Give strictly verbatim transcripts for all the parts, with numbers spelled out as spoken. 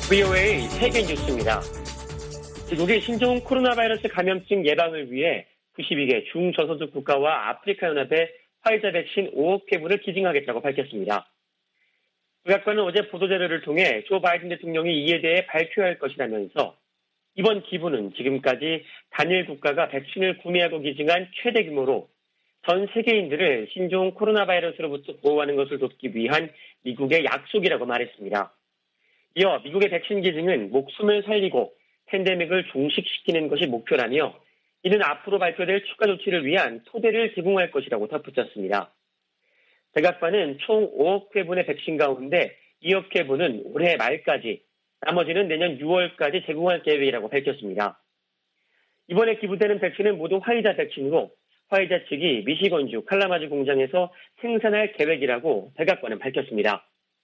브이오에이 세계 뉴스입니다. 미국이 신종 코로나 바이러스 감염증 예방을 위해 구십이 개 중저소득 국가와 아프리카 연합에 화이자 백신 오억 회분을 기증하겠다고 밝혔습니다. 백악관은 어제 보도자료를 통해 조 바이든 대통령이 이에 대해 발표해야 할 것이라면서 이번 기부는 지금까지 단일 국가가 백신을 구매하고 기증한 최대 규모로 전 세계인들을 신종 코로나 바이러스로부터 보호하는 것을 돕기 위한 미국의 약속이라고 말했습니다. 이어 미국의 백신 기증은 목숨을 살리고 팬데믹을 종식시키는 것이 목표라며 이는 앞으로 발표될 추가 조치를 위한 토대를 제공할 것이라고 덧붙였습니다. 백악관은 총 오억 회분의 백신 가운데 이억 회분은 올해 말까지, 나머지는 내년 유월까지 제공할 계획이라고 밝혔습니다. 이번에 기부되는 백신은 모두 화이자 백신으로 화이자 측이 미시건주 칼라마주 공장에서 생산할 계획이라고 백악관은 밝혔습니다.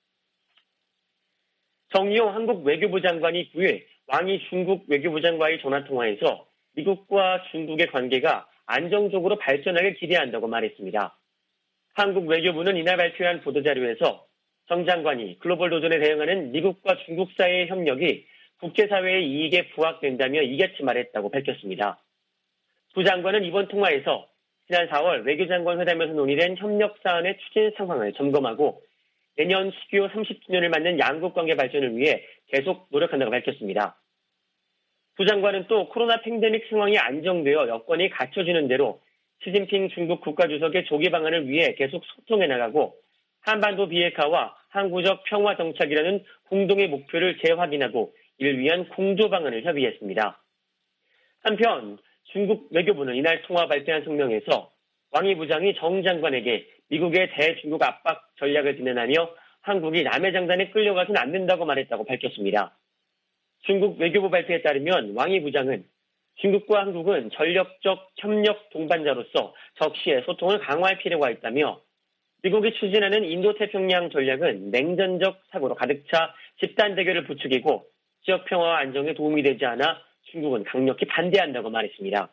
정의용 한국 외교부 장관이 구일 왕이 중국 외교부 장과의 전화통화에서 미국과 중국의 관계가 안정적으로 발전하길 기대한다고 말했습니다. 한국 외교부는 이날 발표한 보도자료에서 정 장관이 글로벌 도전에 대응하는 미국과 중국 사이의 협력이 국제사회의 이익에 부합된다며 이같이 말했다고 밝혔습니다. 두 장관은 이번 통화에서 지난 사월 외교장관 회담에서 논의된 협력 사안의 추진 상황을 점검하고 내년 십이월 삼십 주년을 맞는 양국 관계 발전을 위해 계속 노력한다고 밝혔습니다. 두 장관은 또 코로나 팬데믹 상황이 안정되어 여건이 갖춰지는 대로 시진핑 중국 국가주석의 조기 방안을 위해 계속 소통해 나가고 한반도 비핵화와 항구적 평화 정착이라는 공동의 목표를 재확인하고 이를 위한 공조 방안을 협의했습니다. 한편 중국 외교부는 이날 통화 발표한 성명에서 왕이 부장이 정 장관에게 미국의 대중국 압박 전략을 비난하며 한국이 남의 장단에 끌려가서는 안 된다고 말했다고 밝혔습니다. 중국 외교부 발표에 따르면 왕이 부장은 중국과 한국은 전력적 협력 동반자로서 적시에 소통을 강화할 필요가 있다며 미국이 추진하는 인도태평양 전략은 냉전적 사고로 가득 차 집단 대결을 부추기고 지역 평화와 안정에 도움이 되지 않아 중국은 강력히 반대한다고 말했습니다.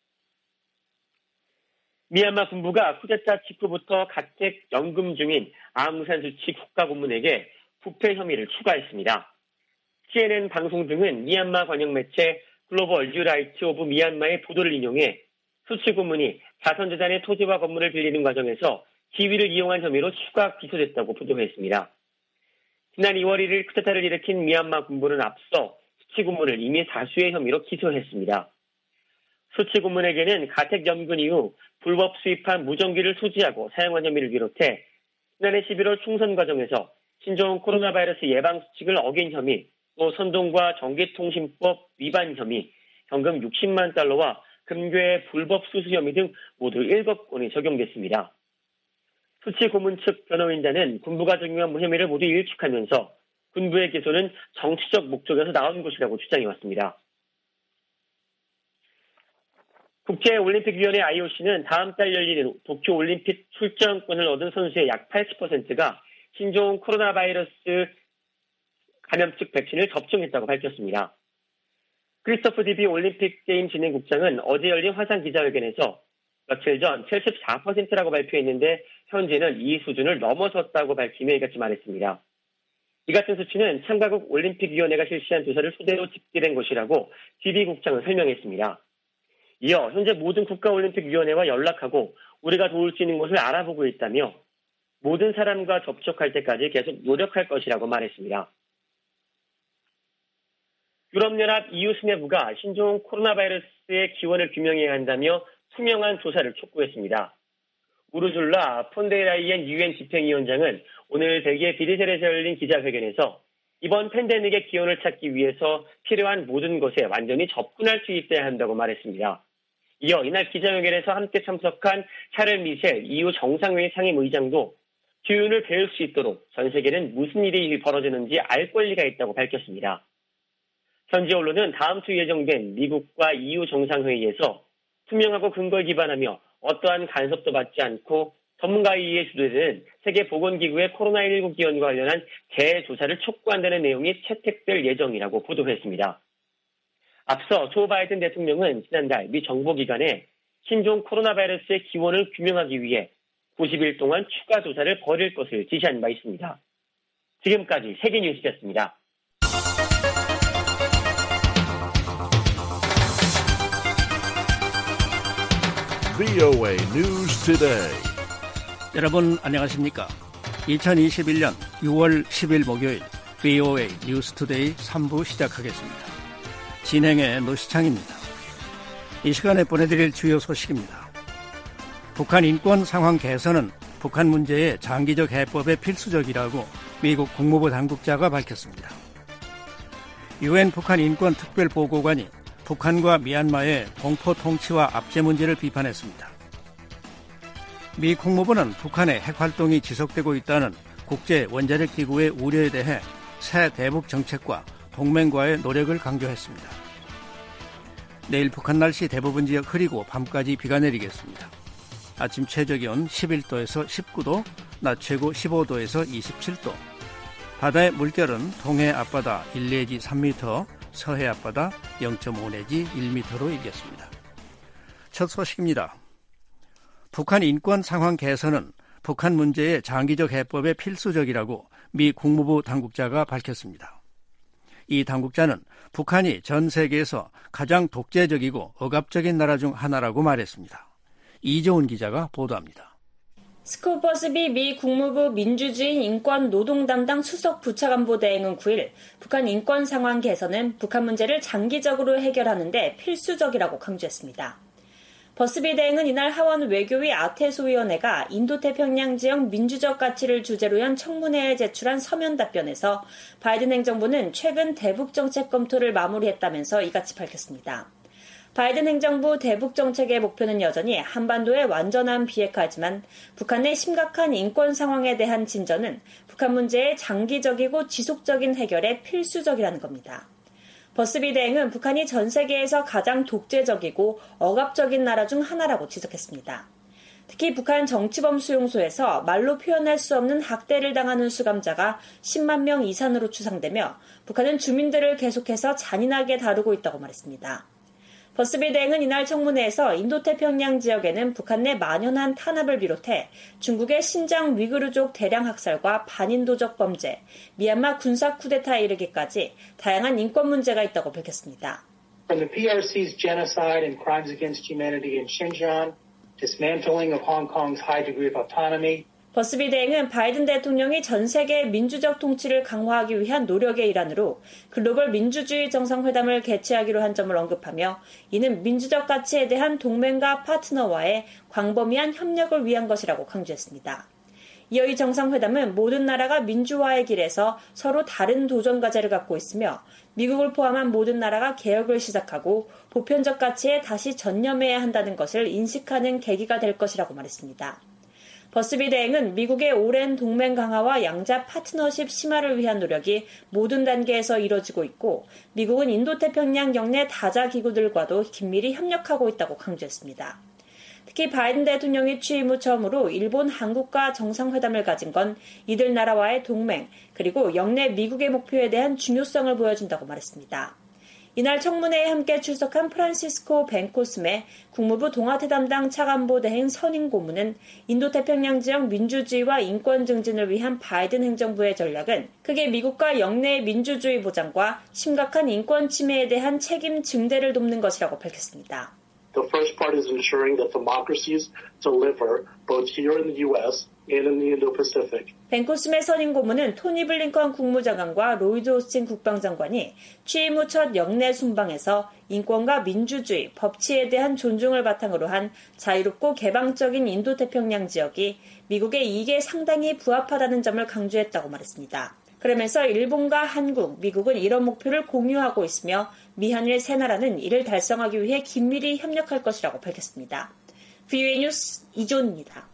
미얀마 군부가 쿠데타 직후부터 가택 연금 중인 아웅산 수치 국가고문에게 부패 혐의를 추가했습니다. 씨엔엔 방송 등은 미얀마 관영 매체 글로벌 뉴라이트 오브 미얀마의 보도를 인용해 수치 고문이 자선재단의 토지와 건물을 빌리는 과정에서 지위를 이용한 혐의로 추가 기소됐다고 보도했습니다. 지난 이월 일일 쿠데타를 일으킨 미얀마 군부는 앞서 수치 고문을 이미 사수의 혐의로 기소했습니다. 수치 고문에게는 가택연금 이후 불법 수입한 무전기를 소지하고 사용한 혐의를 비롯해 지난해 십일월 총선 과정에서 신종 코로나 바이러스 예방 수칙을 어긴 혐의, 또 선동과 전기통신법 위반 혐의, 현금 육십만 달러와 금괴 불법 수수 혐의 등 모두 일곱 건이 적용됐습니다. 수치 고문 측 변호인단은 군부가 적용한 혐의를 모두 일축하면서 군부의 기소는 정치적 목적에서 나온 것이라고 주장해왔습니다. 국제올림픽위원회 아이오씨는 다음 달 열리는 도쿄올림픽 출전권을 얻은 선수의 약 팔십 퍼센트가 신종 코로나 바이러스 감염증 백신을 접종했다고 밝혔습니다. 크리스토프 디비 올림픽 게임 진행국장은 어제 열린 화상 기자회견에서 며칠 전 칠십사 퍼센트라고 발표했는데 현재는 이 수준을 넘어섰다고 밝히며 이같이 말했습니다. 이 같은 수치는 참가국 올림픽위원회가 실시한 조사를 토대로 집계된 것이라고 디비 국장은 설명했습니다. 이어 현재 모든 국가올림픽위원회와 연락하고 우리가 도울 수 있는 것을 알아보고 있다며 모든 사람과 접촉할 때까지 계속 노력할 것이라고 말했습니다. 유럽연합 이유 수뇌부가 신종 코로나 바이러스의 기원을 규명해야 한다며 투명한 조사를 촉구했습니다. 우르줄라 폰데라이엔 유엔 집행위원장은 오늘 벨기에 브뤼셀에서 열린 기자회견에서 이번 팬데믹의 기원을 찾기 위해서 필요한 모든 것에 완전히 접근할 수 있어야 한다고 말했습니다. 이어 이날 기자회견에서 함께 참석한 샤를 미셸 이유 정상회의 상임의장도 기운을 배울 수 있도록 전 세계는 무슨 일이 벌어지는지 알 권리가 있다고 밝혔습니다. 현지 언론은 다음 주 예정된 미국과 이유 정상회의에서 투명하고 근거에 기반하며 어떠한 간섭도 받지 않고 전문가에 의해 주도되는 세계보건기구의 코로나십구 기원과 관련한 재조사를 촉구한다는 내용이 채택될 예정이라고 보도했습니다. 앞서 조 바이든 대통령은 지난달 미 정보기관에 신종 코로나 바이러스의 기원을 규명하기 위해 구십 일 동안 추가 조사를 벌일 것을 지시한 바 있습니다. 지금까지 세계뉴스였습니다. 브이오에이 News Today. 여러분 안녕하십니까? 이천이십일 년 유월 십일 목요일 브이오에이 뉴스 투데이 삼 부 시작하겠습니다. 진행의 노시창입니다. 이 시간에 보내드릴 주요 소식입니다. 북한 인권 상황 개선은 북한 문제의 장기적 해법에 필수적이라고 미국 국무부 당국자가 밝혔습니다. 유엔 북한 인권 특별보고관이 북한과 미얀마의 공포 통치와 압제 문제를 비판했습니다. 미 국무부는 북한의 핵활동이 지속되고 있다는 국제 원자력 기구의 우려에 대해 새 대북 정책과 동맹과의 노력을 강조했습니다. 내일 북한 날씨 대부분 지역 흐리고 밤까지 비가 내리겠습니다. 아침 최저기온 십일 도에서 십구 도, 낮 최고 십오 도에서 이십칠 도. 바다의 물결은 동해 앞바다 일 내지 삼 미터, 서해 앞바다 영 점 오 내지 일 미터로 일겠습니다. 첫 소식입니다. 북한 인권 상황 개선은 북한 문제의 장기적 해법에 필수적이라고 미 국무부 당국자가 밝혔습니다. 이 당국자는 북한이 전 세계에서 가장 독재적이고 억압적인 나라 중 하나라고 말했습니다. 이조은 기자가 보도합니다. 스콧 버스비 미 국무부 민주주의 인권 노동 담당 수석 부차관보 대행은 구 일 북한 인권 상황 개선은 북한 문제를 장기적으로 해결하는 데 필수적이라고 강조했습니다. 버스비 대행은 이날 하원 외교위 아태소위원회가 인도태평양 지역 민주적 가치를 주제로 한 청문회에 제출한 서면 답변에서 바이든 행정부는 최근 대북 정책 검토를 마무리했다면서 이같이 밝혔습니다. 바이든 행정부 대북 정책의 목표는 여전히 한반도의 완전한 비핵화지만 북한의 심각한 인권 상황에 대한 진전은 북한 문제의 장기적이고 지속적인 해결에 필수적이라는 겁니다. 버스비 대행은 북한이 전 세계에서 가장 독재적이고 억압적인 나라 중 하나라고 지적했습니다. 특히 북한 정치범 수용소에서 말로 표현할 수 없는 학대를 당하는 수감자가 십만 명 이상으로 추산되며 북한은 주민들을 계속해서 잔인하게 다루고 있다고 말했습니다. 버스비 대행은 이날 청문회에서 인도태평양 지역에는 북한 내 만연한 탄압을 비롯해 중국의 신장 위구르족 대량 학살과 반인도적 범죄, 미얀마 군사 쿠데타에 이르기까지 다양한 인권 문제가 있다고 밝혔습니다. From the 피알씨's genocide and crimes against humanity in Xinjiang, dismantling of Hong Kong's high degree of autonomy, 버스비 대행은 바이든 대통령이 전 세계의 민주적 통치를 강화하기 위한 노력의 일환으로 글로벌 민주주의 정상회담을 개최하기로 한 점을 언급하며 이는 민주적 가치에 대한 동맹과 파트너와의 광범위한 협력을 위한 것이라고 강조했습니다. 이어 이 정상회담은 모든 나라가 민주화의 길에서 서로 다른 도전 과제를 갖고 있으며 미국을 포함한 모든 나라가 개혁을 시작하고 보편적 가치에 다시 전념해야 한다는 것을 인식하는 계기가 될 것이라고 말했습니다. 버스비 대행은 미국의 오랜 동맹 강화와 양자 파트너십 심화를 위한 노력이 모든 단계에서 이뤄지고 있고 미국은 인도태평양 영내 다자 기구들과도 긴밀히 협력하고 있다고 강조했습니다. 특히 바이든 대통령이 취임 후 처음으로 일본, 한국과 정상회담을 가진 건 이들 나라와의 동맹 그리고 영내 미국의 목표에 대한 중요성을 보여준다고 말했습니다. 이날 청문회에 함께 출석한 프란시스코 벤코스메 국무부 동아태 담당 차관보 대행 선임 고문은 인도태평양 지역 민주주의와 인권 증진을 위한 바이든 행정부의 전략은 크게 미국과 영내의 민주주의 보장과 심각한 인권 침해에 대한 책임 증대를 돕는 것이라고 밝혔습니다. The first part is ensuring that democracies deliver both here in the U S and in the Indo-Pacific. 벤코스메 선임 고문은 토니 블링컨 국무장관과 로이드 오스틴 국방장관이 취임 후 첫 영내 순방에서 인권과 민주주의, 법치에 대한 존중을 바탕으로 한 자유롭고 개방적인 인도태평양 지역이 미국의 이익에 상당히 부합하다는 점을 강조했다고 말했습니다. 그러면서 일본과 한국, 미국은 이런 목표를 공유하고 있으며 미한일 세 나라는 이를 달성하기 위해 긴밀히 협력할 것이라고 밝혔습니다. 브이오에이 뉴스 이조은입니다.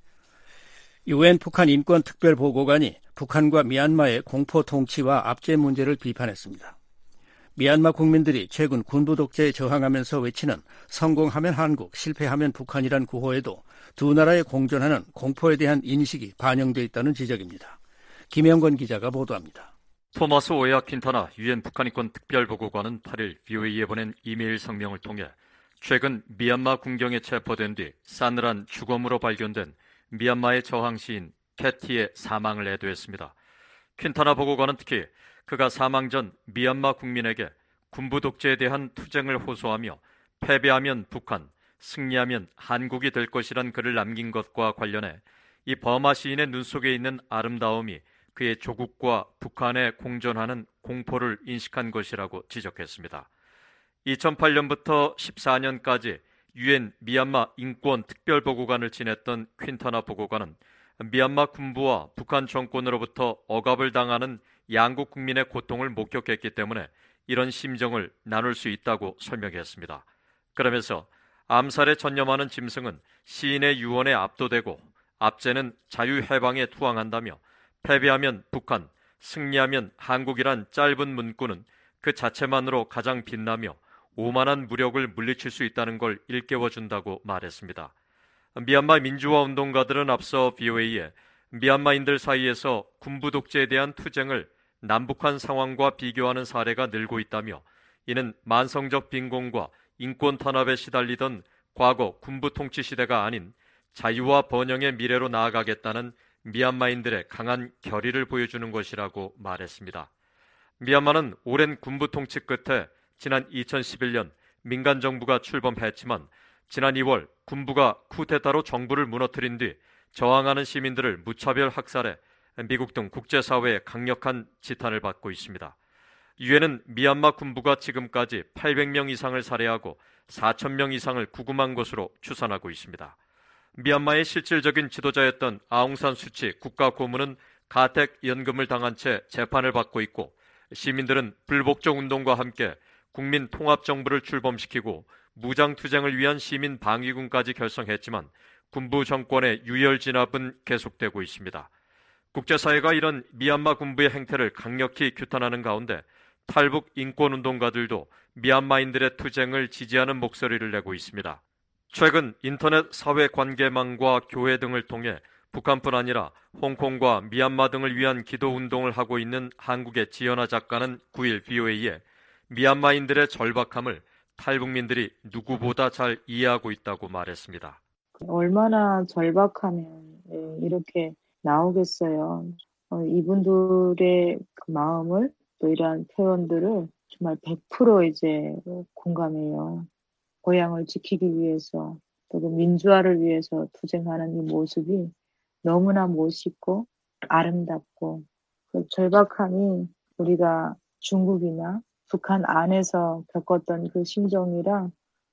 유엔 북한 인권 특별보고관이 북한과 미얀마의 공포 통치와 압제 문제를 비판했습니다. 미얀마 국민들이 최근 군부 독재에 저항하면서 외치는 성공하면 한국, 실패하면 북한이란 구호에도 두 나라의 공존하는 공포에 대한 인식이 반영돼 있다는 지적입니다. 김영건 기자가 보도합니다. 토마스 오야 퀸타나 유엔 북한인권 특별보고관은 팔 일 브이오에이에 보낸 이메일 성명을 통해 최근 미얀마 군경에 체포된 뒤 싸늘한 주검으로 발견된 미얀마의 저항 시인 캐티의 사망을 애도했습니다. 퀸타나 보고관은 특히 그가 사망 전 미얀마 국민에게 군부 독재에 대한 투쟁을 호소하며 패배하면 북한, 승리하면 한국이 될 것이란 글을 남긴 것과 관련해 이 버마 시인의 눈 속에 있는 아름다움이 그의 조국과 북한에 공존하는 공포를 인식한 것이라고 지적했습니다. 이천팔 년부터 십사 년까지 유엔 미얀마 인권 특별보고관을 지냈던 퀸터나 보고관은 미얀마 군부와 북한 정권으로부터 억압을 당하는 양국 국민의 고통을 목격했기 때문에 이런 심정을 나눌 수 있다고 설명했습니다. 그러면서 암살에 전념하는 짐승은 시인의 유언에 압도되고 압제는 자유해방에 투항한다며 패배하면 북한, 승리하면 한국이란 짧은 문구는 그 자체만으로 가장 빛나며 오만한 무력을 물리칠 수 있다는 걸 일깨워준다고 말했습니다. 미얀마 민주화 운동가들은 앞서 브이오에이에 미얀마인들 사이에서 군부 독재에 대한 투쟁을 남북한 상황과 비교하는 사례가 늘고 있다며 이는 만성적 빈곤과 인권 탄압에 시달리던 과거 군부 통치 시대가 아닌 자유와 번영의 미래로 나아가겠다는 미얀마인들의 강한 결의를 보여주는 것이라고 말했습니다. 미얀마는 오랜 군부 통치 끝에 지난 이천십일 년 민간 정부가 출범했지만 지난 이월 군부가 쿠데타로 정부를 무너뜨린 뒤 저항하는 시민들을 무차별 학살해 미국 등 국제사회의 강력한 지탄을 받고 있습니다. 유엔은 미얀마 군부가 지금까지 팔백 명 이상을 살해하고 사천 명 이상을 구금한 것으로 추산하고 있습니다. 미얀마의 실질적인 지도자였던 아웅산 수치 국가고문은 가택연금을 당한 채 재판을 받고 있고 시민들은 불복종 운동과 함께 국민 통합정부를 출범시키고 무장투쟁을 위한 시민 방위군까지 결성했지만 군부 정권의 유혈 진압은 계속되고 있습니다. 국제사회가 이런 미얀마 군부의 행태를 강력히 규탄하는 가운데 탈북 인권운동가들도 미얀마인들의 투쟁을 지지하는 목소리를 내고 있습니다. 최근 인터넷 사회관계망과 교회 등을 통해 북한뿐 아니라 홍콩과 미얀마 등을 위한 기도운동을 하고 있는 한국의 지연아 작가는 구 일 브이오에이에 미얀마인들의 절박함을 탈북민들이 누구보다 잘 이해하고 있다고 말했습니다. 얼마나 절박하면 이렇게 나오겠어요. 이분들의 그 마음을 또 이러한 표현들을 정말 백 퍼센트 이제 공감해요. 고향을 지키기 위해서 또 그 민주화를 위해서 투쟁하는 이 모습이 너무나 멋있고 아름답고 그 절박함이 우리가 중국이나 북한 안에서 겪었던 그 심정이랑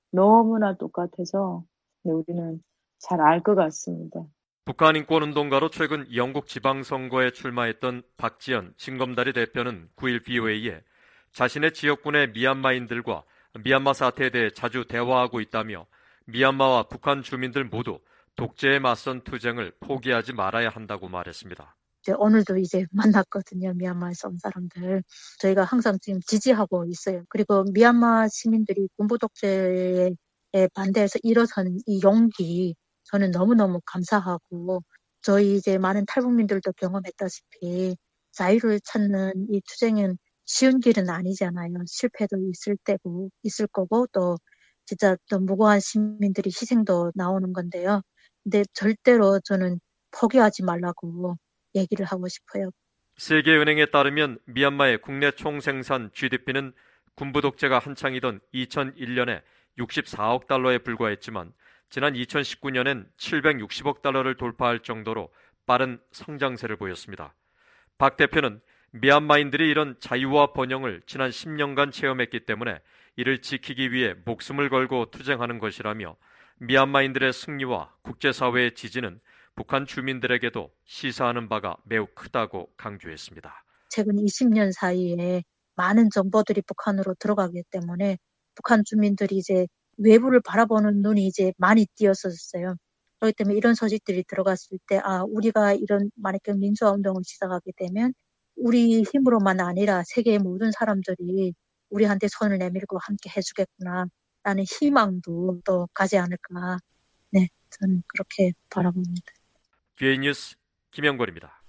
너무나 똑같아서 우리는 잘 알 것 같습니다. 북한 인권운동가로 최근 영국 지방선거에 출마했던 박지연 진검다리 대표는 구 일 브이오에이에 자신의 지역군의 미얀마인들과 미얀마 사태에 대해 자주 대화하고 있다며 미얀마와 북한 주민들 모두 독재에 맞선 투쟁을 포기하지 말아야 한다고 말했습니다. 이제 오늘도 이제 만났거든요. 미얀마에서 온 사람들. 저희가 항상 지금 지지하고 있어요. 그리고 미얀마 시민들이 군부 독재에 반대해서 일어서는 이 용기 저는 너무너무 감사하고 저희 이제 많은 탈북민들도 경험했다시피 자유를 찾는 이 투쟁은 쉬운 길은 아니잖아요. 실패도 있을 때고 있을 거고 또 진짜 또 무고한 시민들이 희생도 나오는 건데요. 근데 절대로 저는 포기하지 말라고 얘기를 하고 싶어요. 세계은행에 따르면 미얀마의 국내 총생산 지디피는 군부 독재가 한창이던 이천일 년에 육십사억 달러에 불과했지만 지난 이천십구 년엔 칠백육십억 달러를 돌파할 정도로 빠른 성장세를 보였습니다. 박 대표는 미얀마인들이 이런 자유와 번영을 지난 십 년간 체험했기 때문에 이를 지키기 위해 목숨을 걸고 투쟁하는 것이라며 미얀마인들의 승리와 국제사회의 지지는 북한 주민들에게도 시사하는 바가 매우 크다고 강조했습니다. 최근 이십 년 사이에 많은 정보들이 북한으로 들어가기 때문에 북한 주민들이 이제 외부를 바라보는 눈이 이제 많이 띄었었어요. 그렇기 때문에 이런 소식들이 들어갔을 때, 아, 우리가 이런 만약에 민주화 운동을 시작하게 되면 우리 힘으로만 아니라 세계의 모든 사람들이 우리한테 손을 내밀고 함께 해주겠구나 라는 희망도 또 가지 않을까. 네, 저는 그렇게 바라봅니다. 브이오에이 뉴스 김영걸입니다.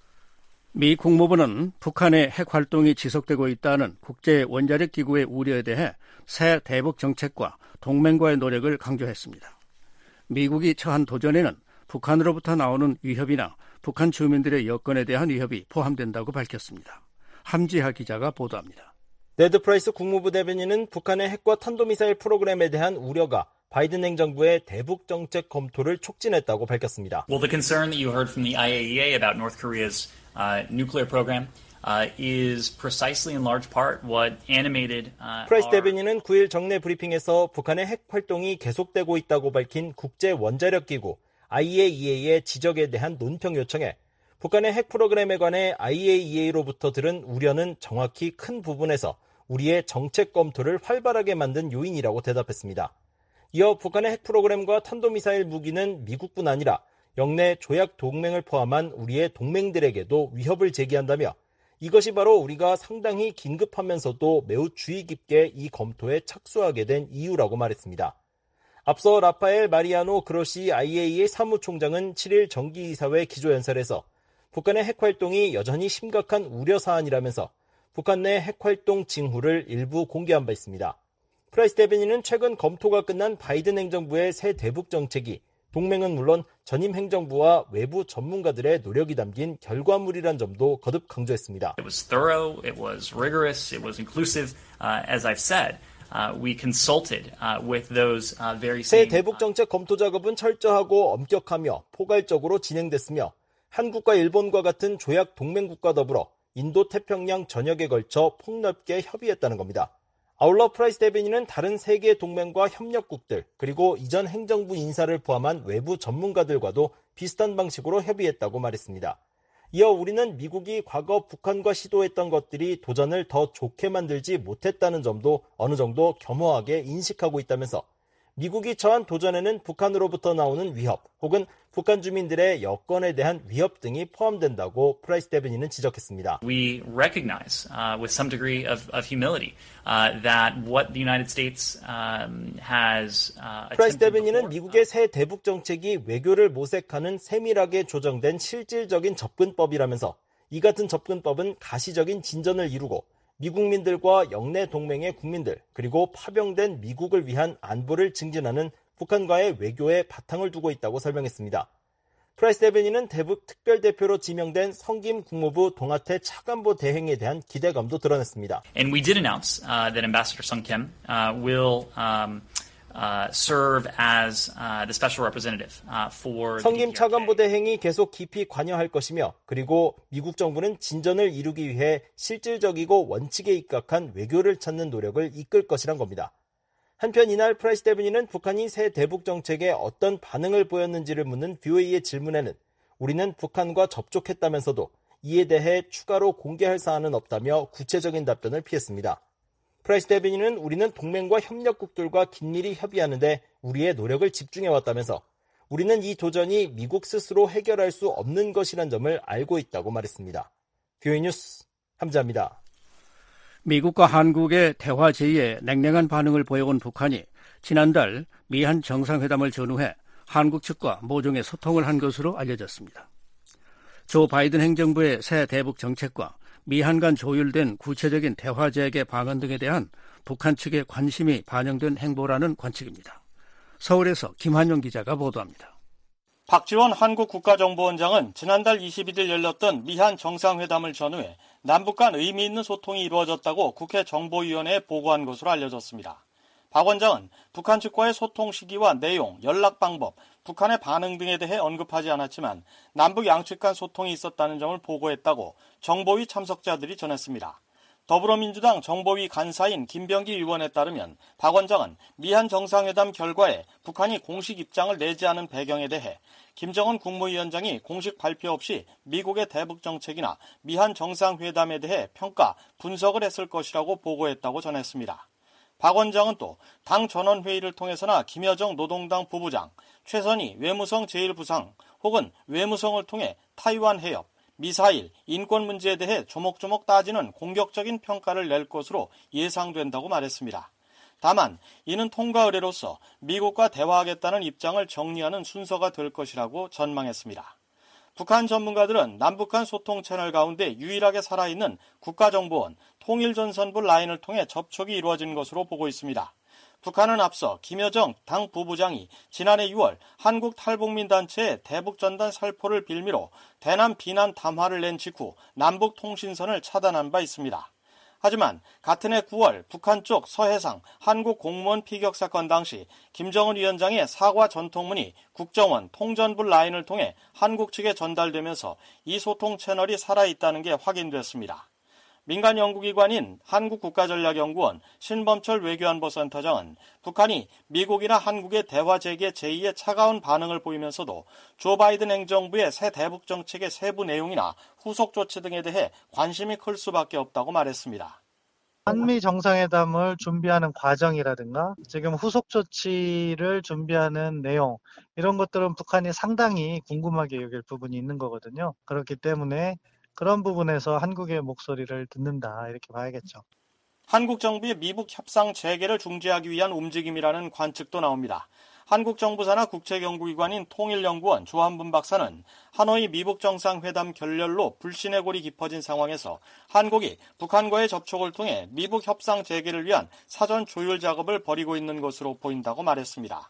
미 국무부는 북한의 핵 활동이 지속되고 있다는 국제 원자력 기구의 우려에 대해 새 대북 정책과 동맹과의 노력을 강조했습니다. 미국이 처한 도전에는 북한으로부터 나오는 위협이나 북한 주민들의 여건에 대한 위협이 포함된다고 밝혔습니다. 함지하 기자가 보도합니다. 네드 프라이스 국무부 대변인은 북한의 핵과 탄도미사일 프로그램에 대한 우려가 바이든 행정부의 대북 정책 검토를 촉진했다고 밝혔습니다. Well, the concern that you heard from the I A E A about North Korea's uh, nuclear program uh, is precisely in large part what animated uh, 프라이스 대변인은 구일 정례 브리핑에서 북한의 핵 활동이 계속되고 있다고 밝힌 국제 원자력 기구 아이 에이 이 에이의 지적에 대한 논평 요청에 북한의 핵 프로그램에 관해 아이 에이 이 에이로부터 들은 우려는 정확히 큰 부분에서 우리의 정책 검토를 활발하게 만든 요인이라고 대답했습니다. 이어 북한의 핵 프로그램과 탄도미사일 무기는 미국뿐 아니라 영내 조약 동맹을 포함한 우리의 동맹들에게도 위협을 제기한다며 이것이 바로 우리가 상당히 긴급하면서도 매우 주의 깊게 이 검토에 착수하게 된 이유라고 말했습니다. 앞서 라파엘 마리아노 그로시 아이 에이 이 에이 사무총장은 칠일 정기이사회 기조연설에서 북한의 핵 활동이 여전히 심각한 우려 사안이라면서 북한 내 핵 활동 징후를 일부 공개한 바 있습니다. 프라이스 대변인은 최근 검토가 끝난 바이든 행정부의 새 대북 정책이 동맹은 물론 전임 행정부와 외부 전문가들의 노력이 담긴 결과물이란 점도 거듭 강조했습니다. It was thorough, it was rigorous, it was inclusive, uh, as I've said. Uh, we consulted uh, with those uh, very 새 same... 대북 정책 검토 작업은 철저하고 엄격하며 포괄적으로 진행됐으며 한국과 일본과 같은 조약 동맹국과 더불어 인도 태평양 전역에 걸쳐 폭넓게 협의했다는 겁니다. 아울러 프라이스 대변인은 다른 세계 동맹과 협력국들 그리고 이전 행정부 인사를 포함한 외부 전문가들과도 비슷한 방식으로 협의했다고 말했습니다. 이어 우리는 미국이 과거 북한과 시도했던 것들이 도전을 더 좋게 만들지 못했다는 점도 어느 정도 겸허하게 인식하고 있다면서 미국이 처한 도전에는 북한으로부터 나오는 위협 혹은 북한 주민들의 여건에 대한 위협 등이 포함된다고 프라이스 대변인은 지적했습니다. We recognize uh, with some degree of, of humility uh, that what the United States um, has uh, 프라이스 대변인은 미국의 새 대북 정책이 외교를 모색하는 세밀하게 조정된 실질적인 접근법이라면서 이 같은 접근법은 가시적인 진전을 이루고 미국민들과 영내 동맹의 국민들 그리고 파병된 미국을 위한 안보를 증진하는 북한과의 외교에 바탕을 두고 있다고 설명했습니다. 프라이스 대변인은 대북 특별대표로 지명된 성김 국무부 동아태 차관보 대행에 대한 기대감도 드러냈습니다. And we did announce uh, that Ambassador Sung Kim uh, will um, uh, serve as uh, the special representative uh, for 성김 차관보 대행이 계속 깊이 관여할 것이며 그리고 미국 정부는 진전을 이루기 위해 실질적이고 원칙에 입각한 외교를 찾는 노력을 이끌 것이란 겁니다. 한편 이날 프라이스 대변인은 북한이 새 대북 정책에 어떤 반응을 보였는지를 묻는 브이오에이의 질문에는 우리는 북한과 접촉했다면서도 이에 대해 추가로 공개할 사안은 없다며 구체적인 답변을 피했습니다. 프라이스 대변인은 우리는 동맹과 협력국들과 긴밀히 협의하는데 우리의 노력을 집중해왔다면서 우리는 이 도전이 미국 스스로 해결할 수 없는 것이란 점을 알고 있다고 말했습니다. 브이오에이 뉴스 함자입니다. 미국과 한국의 대화 제의에 냉랭한 반응을 보여온 북한이 지난달 미한 정상회담을 전후해 한국 측과 모종의 소통을 한 것으로 알려졌습니다. 조 바이든 행정부의 새 대북 정책과 미한 간 조율된 구체적인 대화 재개 방안 등에 대한 북한 측의 관심이 반영된 행보라는 관측입니다. 서울에서 김한용 기자가 보도합니다. 박지원 한국 국가정보원장은 지난달 이십일일 열렸던 미한 정상회담을 전후해 남북 간 의미 있는 소통이 이루어졌다고 국회 정보위원회에 보고한 것으로 알려졌습니다. 박 원장은 북한 측과의 소통 시기와 내용, 연락 방법, 북한의 반응 등에 대해 언급하지 않았지만 남북 양측 간 소통이 있었다는 점을 보고했다고 정보위 참석자들이 전했습니다. 더불어민주당 정보위 간사인 김병기 의원에 따르면 박 원장은 미한 정상회담 결과에 북한이 공식 입장을 내지 않은 배경에 대해 김정은 국무위원장이 공식 발표 없이 미국의 대북 정책이나 미한 정상회담에 대해 평가, 분석을 했을 것이라고 보고했다고 전했습니다. 박 원장은 또 당 전원회의를 통해서나 김여정 노동당 부부장, 최선희 외무성 제일 부상 혹은 외무성을 통해 타이완 해협, 미사일, 인권 문제에 대해 조목조목 따지는 공격적인 평가를 낼 것으로 예상된다고 말했습니다. 다만 이는 통과 의례로서 미국과 대화하겠다는 입장을 정리하는 순서가 될 것이라고 전망했습니다. 북한 전문가들은 남북 간 소통 채널 가운데 유일하게 살아있는 국가정보원 통일전선부 라인을 통해 접촉이 이루어진 것으로 보고 있습니다. 북한은 앞서 김여정 당 부부장이 지난해 유월 한국 탈북민단체의 대북전단 살포를 빌미로 대남 비난 담화를 낸 직후 남북 통신선을 차단한 바 있습니다. 하지만 같은 해 구월 북한 쪽 서해상 한국 공무원 피격 사건 당시 김정은 위원장의 사과 전통문이 국정원 통전부 라인을 통해 한국 측에 전달되면서 이 소통 채널이 살아있다는 게 확인됐습니다. 민간 연구기관인 한국국가전략연구원 신범철 외교안보센터장은 북한이 미국이나 한국의 대화 재개 제의에 차가운 반응을 보이면서도 조 바이든 행정부의 새 대북 정책의 세부 내용이나 후속 조치 등에 대해 관심이 클 수밖에 없다고 말했습니다. 한미 정상회담을 준비하는 과정이라든가 지금 후속 조치를 준비하는 내용 이런 것들은 북한이 상당히 궁금하게 여길 부분이 있는 거거든요. 그렇기 때문에 그런 부분에서 한국의 목소리를 듣는다 이렇게 봐야겠죠. 한국 정부의 미북 협상 재개를 중지하기 위한 움직임이라는 관측도 나옵니다. 한국 정부 산하 국책연구기관인 통일연구원 조한분 박사는 하노이 미북 정상회담 결렬로 불신의 골이 깊어진 상황에서 한국이 북한과의 접촉을 통해 미북 협상 재개를 위한 사전 조율 작업을 벌이고 있는 것으로 보인다고 말했습니다.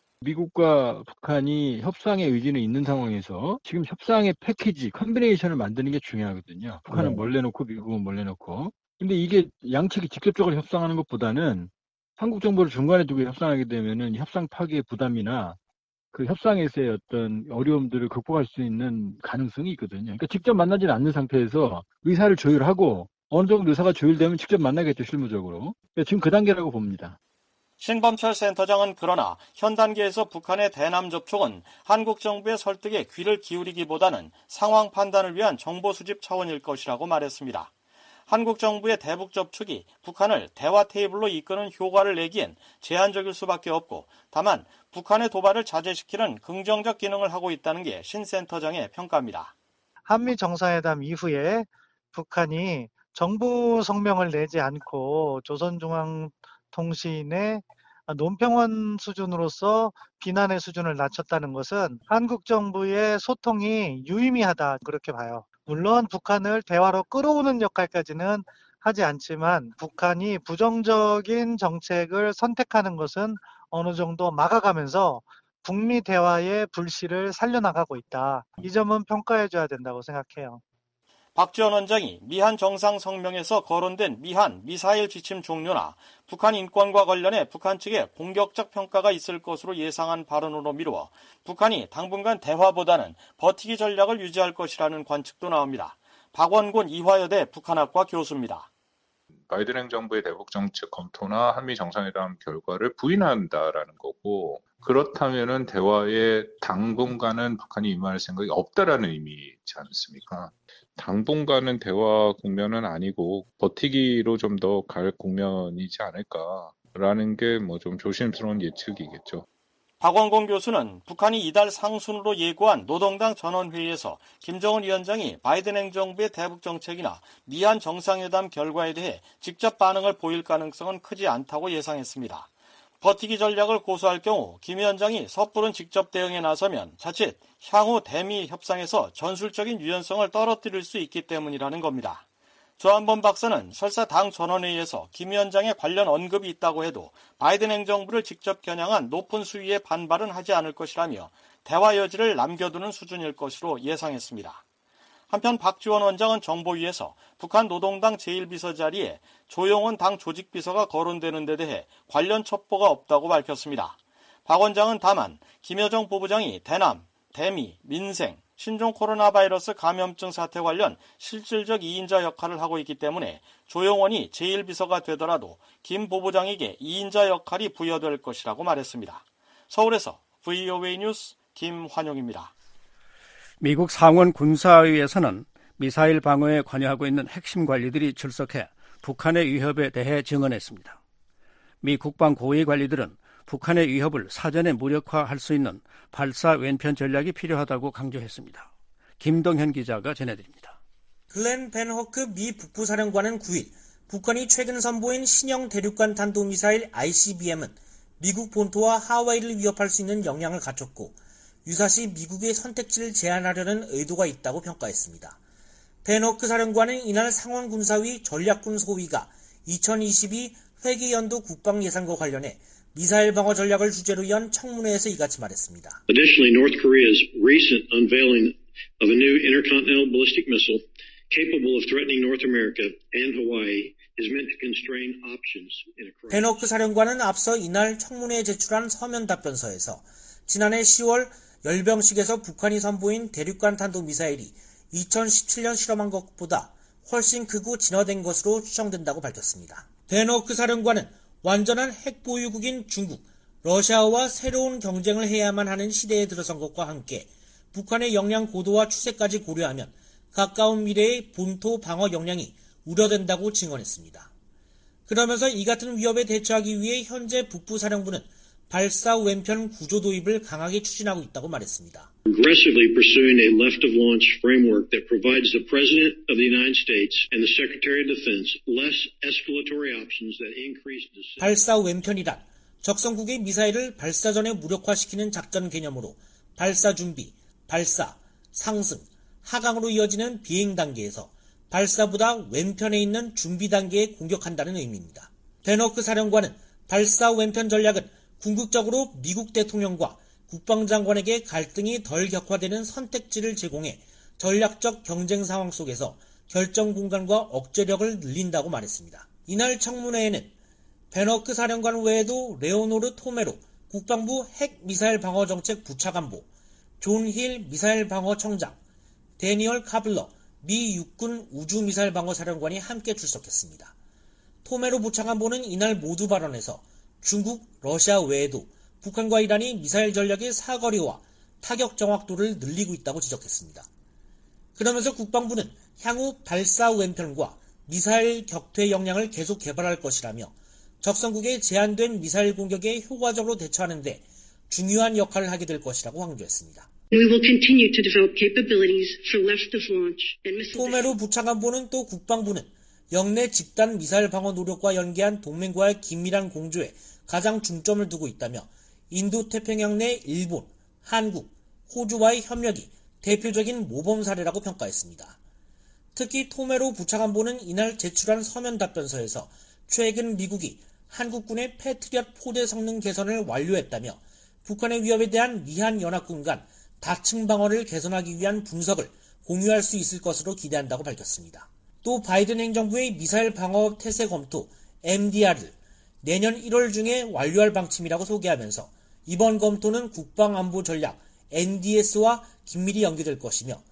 미국과 북한이 협상의 의지는 있는 상황에서 지금 협상의 패키지, 컨비네이션을 만드는 게 중요하거든요. 북한은 네. 몰래 놓고 미국은 몰래 놓고. 근데 이게 양측이 직접적으로 협상하는 것보다는 한국 정부를 중간에 두고 협상하게 되면은 협상 파기의 부담이나 그 협상에서의 어떤 어려움들을 극복할 수 있는 가능성이 있거든요. 그러니까 직접 만나지는 않는 상태에서 의사를 조율하고 어느 정도 의사가 조율되면 직접 만나겠죠, 실무적으로. 그러니까 지금 그 단계라고 봅니다. 신범철 센터장은 그러나 현 단계에서 북한의 대남 접촉은 한국 정부의 설득에 귀를 기울이기보다는 상황 판단을 위한 정보 수집 차원일 것이라고 말했습니다. 한국 정부의 대북 접촉이 북한을 대화 테이블로 이끄는 효과를 내기엔 제한적일 수밖에 없고 다만 북한의 도발을 자제시키는 긍정적 기능을 하고 있다는 게 신 센터장의 평가입니다. 한미 정상회담 이후에 북한이 정부 성명을 내지 않고 조선중앙통신의 논평원 수준으로서 비난의 수준을 낮췄다는 것은 한국 정부의 소통이 유의미하다 그렇게 봐요. 물론 북한을 대화로 끌어오는 역할까지는 하지 않지만 북한이 부정적인 정책을 선택하는 것은 어느 정도 막아가면서 북미 대화의 불씨를 살려나가고 있다. 이 점은 평가해줘야 된다고 생각해요. 박지원 원장이 미한 정상성명에서 거론된 미한 미사일 지침 종료나 북한 인권과 관련해 북한 측에 공격적 평가가 있을 것으로 예상한 발언으로 미루어 북한이 당분간 대화보다는 버티기 전략을 유지할 것이라는 관측도 나옵니다. 박원곤 이화여대 북한학과 교수입니다. 바이든 행정부의 대북 정책 검토나 한미 정상회담 결과를 부인한다라는 거고 그렇다면은 대화에 당분간은 북한이 임할 생각이 없다라는 의미이지 않습니까? 당분간은 대화 국면은 아니고 버티기로 좀 더 갈 국면이지 않을까라는 게 뭐 좀 조심스러운 예측이겠죠. 박원공 교수는 북한이 이달 상순으로 예고한 노동당 전원회의에서 김정은 위원장이 바이든 행정부의 대북 정책이나 미한 정상회담 결과에 대해 직접 반응을 보일 가능성은 크지 않다고 예상했습니다. 버티기 전략을 고수할 경우 김 위원장이 섣부른 직접 대응에 나서면 자칫 향후 대미 협상에서 전술적인 유연성을 떨어뜨릴 수 있기 때문이라는 겁니다. 조한범 박사는 설사 당 전원회의에서 김 위원장의 관련 언급이 있다고 해도 바이든 행정부를 직접 겨냥한 높은 수위의 반발은 하지 않을 것이라며 대화 여지를 남겨두는 수준일 것으로 예상했습니다. 한편 박지원 원장은 정보위에서 북한 노동당 제일 비서 자리에 조용원 당 조직비서가 거론되는 데 대해 관련 첩보가 없다고 밝혔습니다. 박 원장은 다만 김여정 부부장이 대남, 대미, 민생, 신종 코로나 바이러스 감염증 사태 관련 실질적 이인자 역할을 하고 있기 때문에 조용원이 제일 비서가 되더라도 김 부부장에게 이인자 역할이 부여될 것이라고 말했습니다. 서울에서 브이오에이 뉴스 김환용입니다. 미국 상원 군사위에서는 미사일 방어에 관여하고 있는 핵심 관리들이 출석해 북한의 위협에 대해 증언했습니다. 미 국방 고위 관리들은 북한의 위협을 사전에 무력화할 수 있는 발사 왼편 전략이 필요하다고 강조했습니다. 김동현 기자가 전해드립니다. 글렌 벤 허크 미 북부사령관은 구 일 북한이 최근 선보인 신형 대륙간 탄도미사일 아이씨비엠은 미국 본토와 하와이를 위협할 수 있는 역량을 갖췄고 유사시 미국의 선택지를 제한하려는 의도가 있다고 평가했습니다. 벤 허크 사령관은 이날 상원군사위 전략군 소위가 이천이십이 회계연도 국방예산과 관련해 미사일 방어 전략을 주제로 연 청문회에서 이같이 말했습니다. Additionally, North Korea's recent unveiling of a new intercontinental ballistic missile capable of threatening North America and Hawaii is meant to constrain options in a crisis. 베노크 사령관은 앞서 이날 청문회에 제출한 서면 답변서에서 지난해 시월 열병식에서 북한이 선보인 대륙간 탄도미사일이 이천십칠 년 실험한 것보다 훨씬 크고 진화된 것으로 추정된다고 밝혔습니다. 베노크 사령관은 완전한 핵보유국인 중국, 러시아와 새로운 경쟁을 해야만 하는 시대에 들어선 것과 함께 북한의 역량 고도와 추세까지 고려하면 가까운 미래의 본토 방어 역량이 우려된다고 증언했습니다. 그러면서 이 같은 위협에 대처하기 위해 현재 북부사령부는 발사 왼편 구조 도입을 강하게 추진하고 있다고 말했습니다. Aggressively pursuing a left-of-launch framework that provides the President of the United States and the Secretary of Defense less escalatory options that increase the... 발사 왼편이란 적성국의 미사일을 발사 전에 무력화시키는 작전 개념으로 발사 준비, 발사, 상승, 하강으로 이어지는 비행 단계에서 발사보다 왼편에 있는 준비 단계에 공격한다는 의미입니다. 베노크 사령관은 발사 왼편 전략은 궁극적으로 미국 대통령과 국방장관에게 갈등이 덜 격화되는 선택지를 제공해 전략적 경쟁 상황 속에서 결정 공간과 억제력을 늘린다고 말했습니다. 이날 청문회에는 베너크 사령관 외에도 레오노르 토메로 국방부 핵미사일 방어정책 부차관보, 존 힐 미사일 방어청장, 데니얼 카블러 미 육군 우주미사일 방어사령관이 함께 출석했습니다. 토메로 부차관보는 이날 모두 발언에서 중국, 러시아 외에도 북한과 이란이 미사일 전략의 사거리와 타격 정확도를 늘리고 있다고 지적했습니다. 그러면서 국방부는 향후 발사 왼편과 미사일 격퇴 역량을 계속 개발할 것이라며 적성국의 제한된 미사일 공격에 효과적으로 대처하는 데 중요한 역할을 하게 될 것이라고 강조했습니다. We will continue to develop capabilities for left-of-launch and missile. 토메로 부차관보는 또 국방부는 영내 집단 미사일 방어 노력과 연계한 동맹과의 긴밀한 공조에 가장 중점을 두고 있다며 인도태평양 내 일본, 한국, 호주와의 협력이 대표적인 모범 사례라고 평가했습니다. 특히 토메로 부차관보는 이날 제출한 서면 답변서에서 최근 미국이 한국군의 패트리엇 포대 성능 개선을 완료했다며 북한의 위협에 대한 미한 연합군 간 다층 방어를 개선하기 위한 분석을 공유할 수 있을 것으로 기대한다고 밝혔습니다. 또 바이든 행정부의 미사일 방어 태세 검토 엠디알을 내년 일월 중에 완료할 방침이라고 소개하면서 이번 검토는 국방안보 전략 엔디에스와 긴밀히 연계될 것이며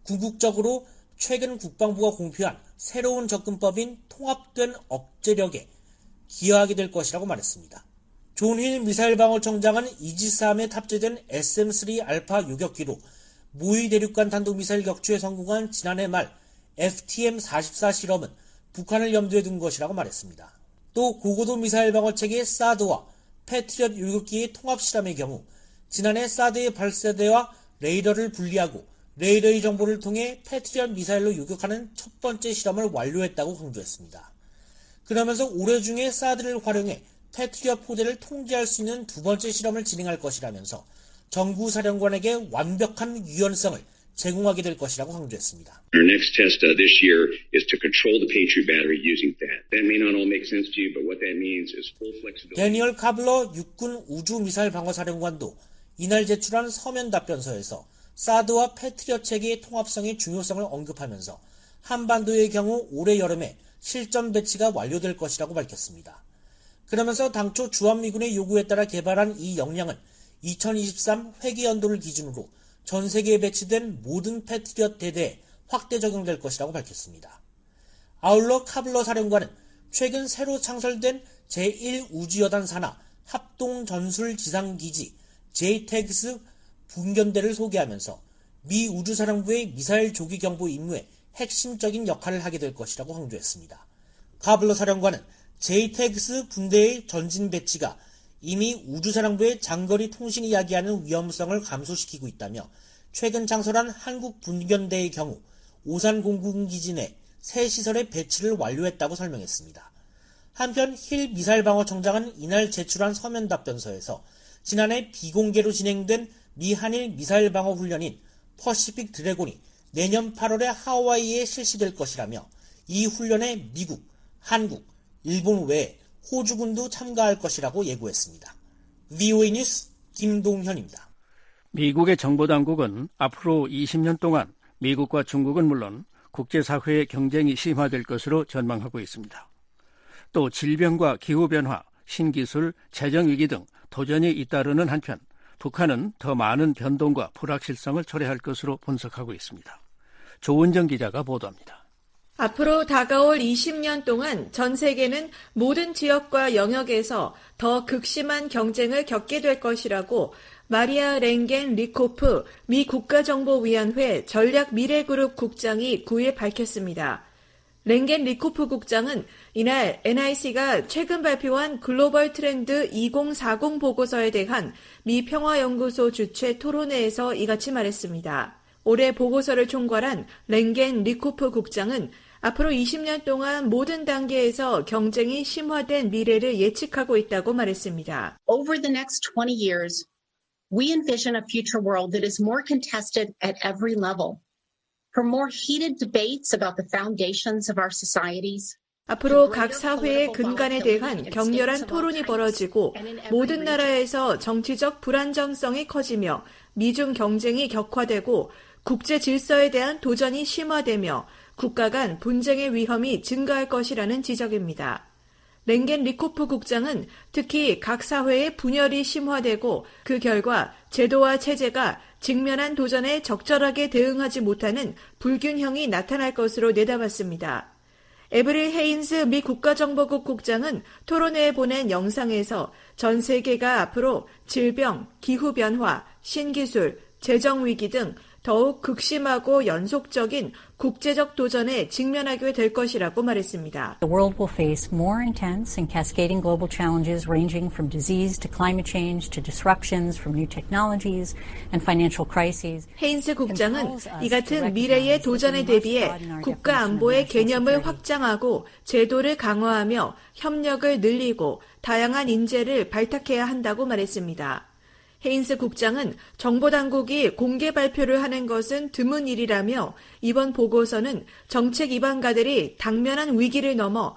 궁극적으로 최근 국방부가 공표한 새로운 접근법인 통합된 억제력에 기여하게 될 것이라고 말했습니다. 존 힐 미사일 방어청장은 이지스함에 탑재된 에스엠 쓰리 알파 요격기로 모의 대륙간 탄도미사일 격추에 성공한 지난해 말 에프티엠 사십사 실험은 북한을 염두에 둔 것이라고 말했습니다. 또 고고도 미사일 방어체계 사드와 패트리엇 요격기의 통합 실험의 경우 지난해 사드의 발사대와 레이더를 분리하고 레이더의 정보를 통해 패트리엇 미사일로 요격하는 첫 번째 실험을 완료했다고 강조했습니다. 그러면서 올해 중에 사드를 활용해 패트리엇 포대를 통제할 수 있는 두 번째 실험을 진행할 것이라면서 정구사령관에게 완벽한 유연성을 제공하게 될 것이라고 강조했습니다. Our next test uh, this year is to control the Patriot battery using that. That may not all make sense to you, but what that means is full flexibility. 데니얼 카블러 육군 우주미사일 방어사령관도 이날 제출한 서면 답변서에서 사드와 패트리엇 체계의 통합성의 중요성을 언급하면서 한반도의 경우 올해 여름에 실전 배치가 완료될 것이라고 밝혔습니다. 그러면서 당초 주한미군의 요구에 따라 개발한 이 역량은 이천이십삼 회계연도를 기준으로 전 세계에 배치된 모든 패트리엇 대대에 확대 적용될 것이라고 밝혔습니다. 아울러 카블러 사령관은 최근 새로 창설된 제일 우주여단 산하 합동전술지상기지 제이태그스 분견대를 소개하면서 미 우주사령부의 미사일 조기 경보 임무에 핵심적인 역할을 하게 될 것이라고 강조했습니다. 카블러 사령관은 제이태그스 분대의 전진 배치가 이미 우주사령부의 장거리 통신이 야기하는 위험성을 감소시키고 있다며 최근 창설한 한국 분견대의 경우 오산 공군기지 내 새 시설의 배치를 완료했다고 설명했습니다. 한편 힐 미사일 방어청장은 이날 제출한 서면 답변서에서 지난해 비공개로 진행된 미 한일 미사일 방어 훈련인 퍼시픽 드래곤이 내년 팔월에 하와이에 실시될 것이라며 이 훈련에 미국, 한국, 일본 외에 호주군도 참가할 것이라고 예고했습니다. 브이오에이 뉴스 김동현입니다. 미국의 정보당국은 앞으로 이십 년 동안 미국과 중국은 물론 국제사회의 경쟁이 심화될 것으로 전망하고 있습니다. 또 질병과 기후변화, 신기술, 재정위기 등 도전이 잇따르는 한편 북한은 더 많은 변동과 불확실성을 초래할 것으로 분석하고 있습니다. 조은정 기자가 보도합니다. 앞으로 다가올 이십 년 동안 전 세계는 모든 지역과 영역에서 더 극심한 경쟁을 겪게 될 것이라고 마리아 랭겐 리코프 미 국가정보위원회 전략미래그룹 국장이 구일 밝혔습니다. 랭겐 리코프 국장은 이날 엔아이씨가 최근 발표한 글로벌 트렌드 이천사십 보고서에 대한 미 평화연구소 주최 토론회에서 이같이 말했습니다. 올해 보고서를 총괄한 랭겐 리코프 국장은 앞으로 이십 년 동안 모든 단계에서 경쟁이 심화된 미래를 예측하고 있다고 말했습니다. Over the next twenty years, we envision a future world that is more contested at every level. From more heated debates about the foundations of our societies. 앞으로 각 사회의 근간에 대한 격렬한 토론이 벌어지고 모든 나라에서 정치적 불안정성이 커지며 미중 경쟁이 격화되고 국제 질서에 대한 도전이 심화되며 국가 간 분쟁의 위험이 증가할 것이라는 지적입니다. 랭겐 리코프 국장은 특히 각 사회의 분열이 심화되고 그 결과 제도와 체제가 직면한 도전에 적절하게 대응하지 못하는 불균형이 나타날 것으로 내다봤습니다. 에브릴 헤인스 미 국가정보국 국장은 토론회에 보낸 영상에서 전 세계가 앞으로 질병, 기후변화, 신기술, 재정위기 등 더욱 극심하고 연속적인 국제적 도전에 직면하게 될 것이라고 말했습니다. The world will face more intense and cascading global challenges ranging from disease to climate change to disruptions from new technologies and financial crises. 헤인스 국장은 이 같은 미래의 도전에 대비해 국가 안보의 개념을 확장하고 제도를 강화하며 협력을 늘리고 다양한 인재를 발탁해야 한다고 말했습니다. 헤인스 국장은 정보당국이 공개 발표를 하는 것은 드문 일이라며 이번 보고서는 정책 입안가들이 당면한 위기를 넘어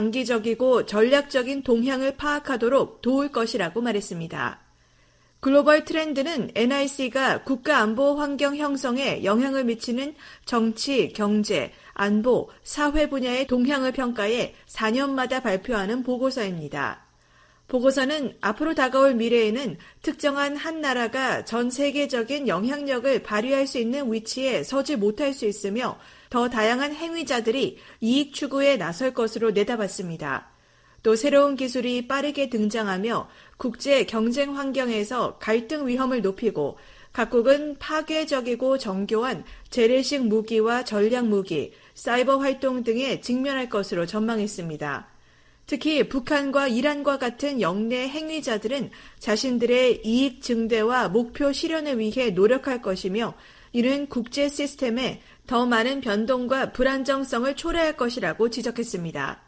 장기적이고 전략적인 동향을 파악하도록 도울 것이라고 말했습니다. 글로벌 트렌드는 엔아이씨가 국가안보 환경 형성에 영향을 미치는 정치, 경제, 안보, 사회 분야의 동향을 평가해 사 년마다 발표하는 보고서입니다. 보고서는 앞으로 다가올 미래에는 특정한 한 나라가 전 세계적인 영향력을 발휘할 수 있는 위치에 서지 못할 수 있으며 더 다양한 행위자들이 이익 추구에 나설 것으로 내다봤습니다. 또 새로운 기술이 빠르게 등장하며 국제 경쟁 환경에서 갈등 위험을 높이고 각국은 파괴적이고 정교한 재래식 무기와 전략 무기, 사이버 활동 등에 직면할 것으로 전망했습니다. 특히 북한과 이란과 같은 영내 행위자들은 자신들의 이익 증대와 목표 실현을 위해 노력할 것이며 이는 국제 시스템에 더 많은 변동과 불안정성을 초래할 것이라고 지적했습니다.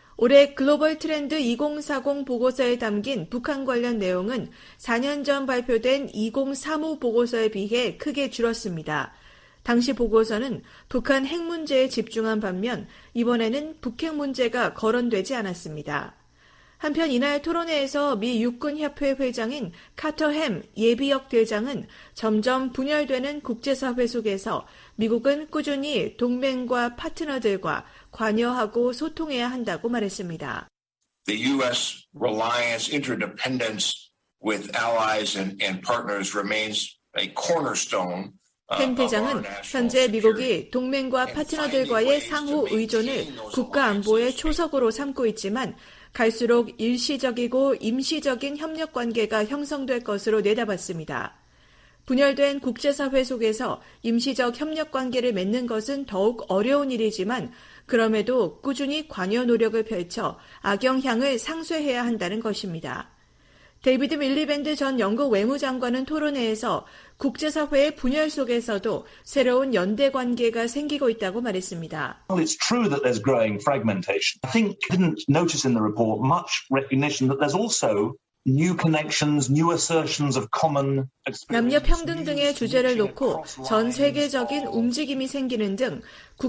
올해 글로벌 트렌드 이천사십 보고서에 담긴 북한 관련 내용은 사 년 전 발표된 이천삼십오 보고서에 비해 크게 줄었습니다. 당시 보고서는 북한 핵 문제에 집중한 반면 이번에는 북핵 문제가 거론되지 않았습니다. 한편 이날 토론회에서 미 육군협회 회장인 카터 햄 예비역 대장은 점점 분열되는 국제사회 속에서 미국은 꾸준히 동맹과 파트너들과 관여하고 소통해야 한다고 말했습니다. The U S reliance, interdependence with allies and, and partners remains a cornerstone. 햄 대장은 현재 미국이 동맹과 파트너들과의 상호 의존을 국가 안보의 초석으로 삼고 있지만 갈수록 일시적이고 임시적인 협력 관계가 형성될 것으로 내다봤습니다. 분열된 국제사회 속에서 임시적 협력 관계를 맺는 것은 더욱 어려운 일이지만 그럼에도 꾸준히 관여 노력을 펼쳐 악영향을 상쇄해야 한다는 것입니다. 데이비드 밀리밴드 전 영국 외무장관은 토론회에서 국제사회의 분열 속에서도 새로운 연대 관계가 생기고 있다고 말했습니다. Well, it's true that there's growing fragmentation. I think I didn't notice in the report much recognition that there's also new connections, new assertions of common experience. 남녀 평등 등의 주제를 놓고 전 세계적인 움직임이 생기는 등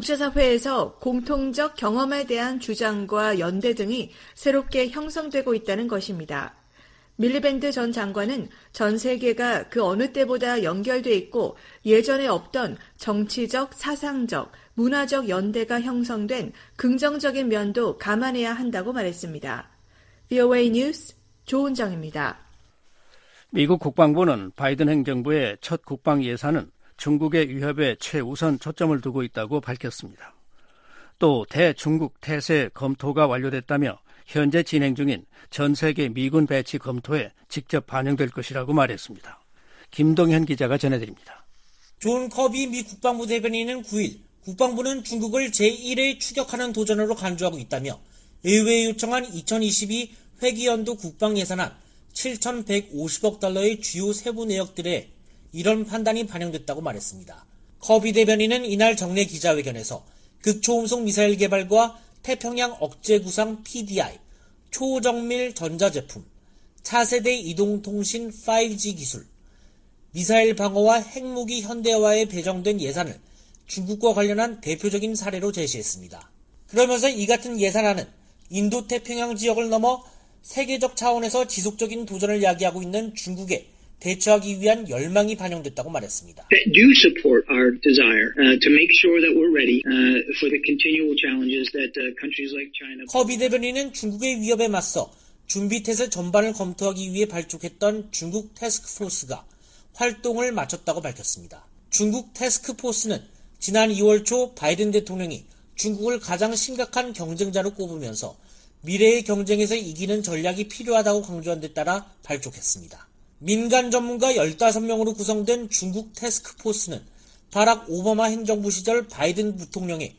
국제사회에서 공통적 경험에 대한 주장과 연대 등이 새롭게 형성되고 있다는 것입니다. 밀리밴드 전 장관은 전 세계가 그 어느 때보다 연결돼 있고 예전에 없던 정치적, 사상적, 문화적 연대가 형성된 긍정적인 면도 감안해야 한다고 말했습니다. 브이오에이 뉴스 조은정입니다. 미국 국방부는 바이든 행정부의 첫 국방 예산은 중국의 위협에 최우선 초점을 두고 있다고 밝혔습니다. 또 대중국 태세 검토가 완료됐다며 현재 진행 중인 전 세계 미군 배치 검토에 직접 반영될 것이라고 말했습니다. 김동현 기자가 전해드립니다. 존 커비 미 국방부 대변인은 구일 국방부는 중국을 제일의 추격하는 도전으로 간주하고 있다며 의회에 요청한 이천이십이 회기연도 국방 예산안 칠천백오십억 달러의 주요 세부 내역들에 이런 판단이 반영됐다고 말했습니다. 커비 대변인은 이날 정례 기자회견에서 극초음속 미사일 개발과 태평양 억제 구상 피디아이, 초정밀 전자제품, 차세대 이동통신 파이브지 기술, 미사일 방어와 핵무기 현대화에 배정된 예산을 중국과 관련한 대표적인 사례로 제시했습니다. 그러면서 이 같은 예산안은 인도태평양 지역을 넘어 세계적 차원에서 지속적인 도전을 야기하고 있는 중국에 대처하기 위한 열망이 반영됐다고 말했습니다. Do support our desire uh, to make sure that we're ready uh, for the continual challenges that uh, countries like China. 커비 대변인은 중국의 위협에 맞서 준비 태세 전반을 검토하기 위해 발족했던 중국 태스크포스가 활동을 마쳤다고 밝혔습니다. 중국 태스크포스는 지난 이월 초 바이든 대통령이 중국을 가장 심각한 경쟁자로 꼽으면서 미래의 경쟁에서 이기는 전략이 필요하다고 강조한 데 따라 발족했습니다. 민간 전문가 열다섯 명으로 구성된 중국 태스크포스는 바락 오바마 행정부 시절 바이든 부통령의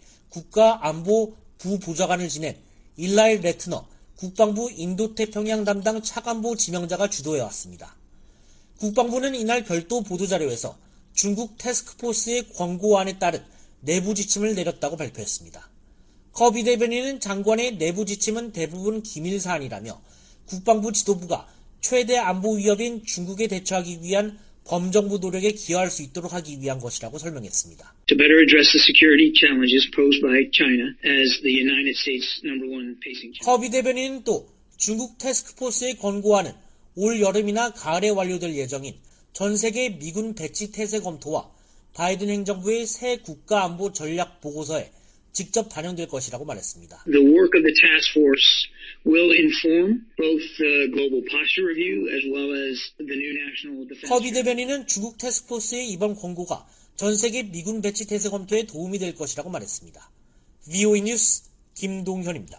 국가안보 부보좌관을 지낸 일라일 레트너 국방부 인도태평양 담당 차관보 지명자가 주도해왔습니다. 국방부는 이날 별도 보도자료에서 중국 태스크포스의 권고안에 따른 내부 지침을 내렸다고 발표했습니다. 커비 대변인은 장관의 내부 지침은 대부분 기밀사안이라며 국방부 지도부가 최대 안보 위협인 중국에 대처하기 위한 범정부 노력에 기여할 수 있도록 하기 위한 것이라고 설명했습니다. To better address the security challenges posed by China as the United States number one pacing. 커비 대변인은 또 중국 태스크포스의 권고안은 올 여름이나 가을에 완료될 예정인 전 세계 미군 배치 태세 검토와 바이든 행정부의 새 국가안보 전략 보고서에 직접 반영될 것이라고 말했습니다. The work of the task force will inform both the global posture review as well as the new national defense. 커비 대변인은 중국 태스크포스의 이번 권고가 전 세계 미군 배치 태세 검토에 도움이 될 것이라고 말했습니다. 브이오에이 뉴스 김동현입니다.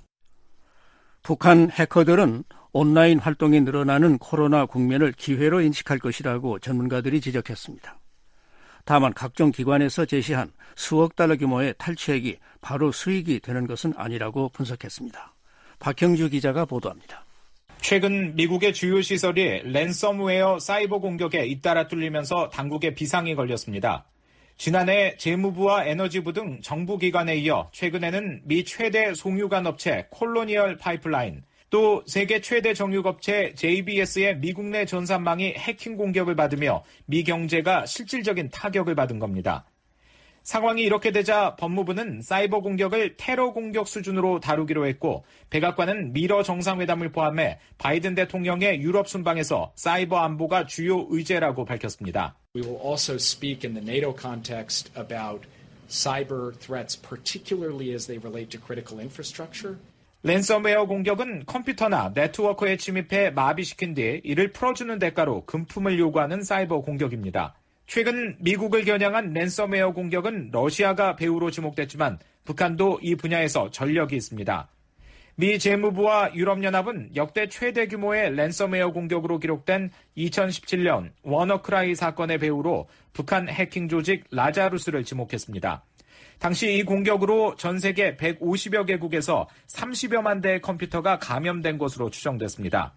북한 해커들은 온라인 활동이 늘어나는 코로나 국면을 기회로 인식할 것이라고 전문가들이 지적했습니다. 다만 각종 기관에서 제시한 수억 달러 규모의 탈취액이 바로 수익이 되는 것은 아니라고 분석했습니다. 박형주 기자가 보도합니다. 최근 미국의 주요 시설이 랜섬웨어 사이버 공격에 잇따라 뚫리면서 당국에 비상이 걸렸습니다. 지난해 재무부와 에너지부 등 정부 기관에 이어 최근에는 미 최대 송유관 업체 콜로니얼 파이프라인, 또 세계 최대 정육업체 제이비에스의 미국 내 전산망이 해킹 공격을 받으며 미 경제가 실질적인 타격을 받은 겁니다. 상황이 이렇게 되자 법무부는 사이버 공격을 테러 공격 수준으로 다루기로 했고, 백악관은 미러 정상회담을 포함해 바이든 대통령의 유럽 순방에서 사이버 안보가 주요 의제라고 밝혔습니다. We will also speak in the NATO context about cyber threats, particularly as they relate to critical infrastructure. 랜섬웨어 공격은 컴퓨터나 네트워크에 침입해 마비시킨 뒤 이를 풀어주는 대가로 금품을 요구하는 사이버 공격입니다. 최근 미국을 겨냥한 랜섬웨어 공격은 러시아가 배후로 지목됐지만 북한도 이 분야에서 전력이 있습니다. 미 재무부와 유럽연합은 역대 최대 규모의 랜섬웨어 공격으로 기록된 이천십칠 년 워너크라이 사건의 배후로 북한 해킹 조직 라자루스를 지목했습니다. 당시 이 공격으로 전 세계 백오십여 개국에서 삼십여만 대의 컴퓨터가 감염된 것으로 추정됐습니다.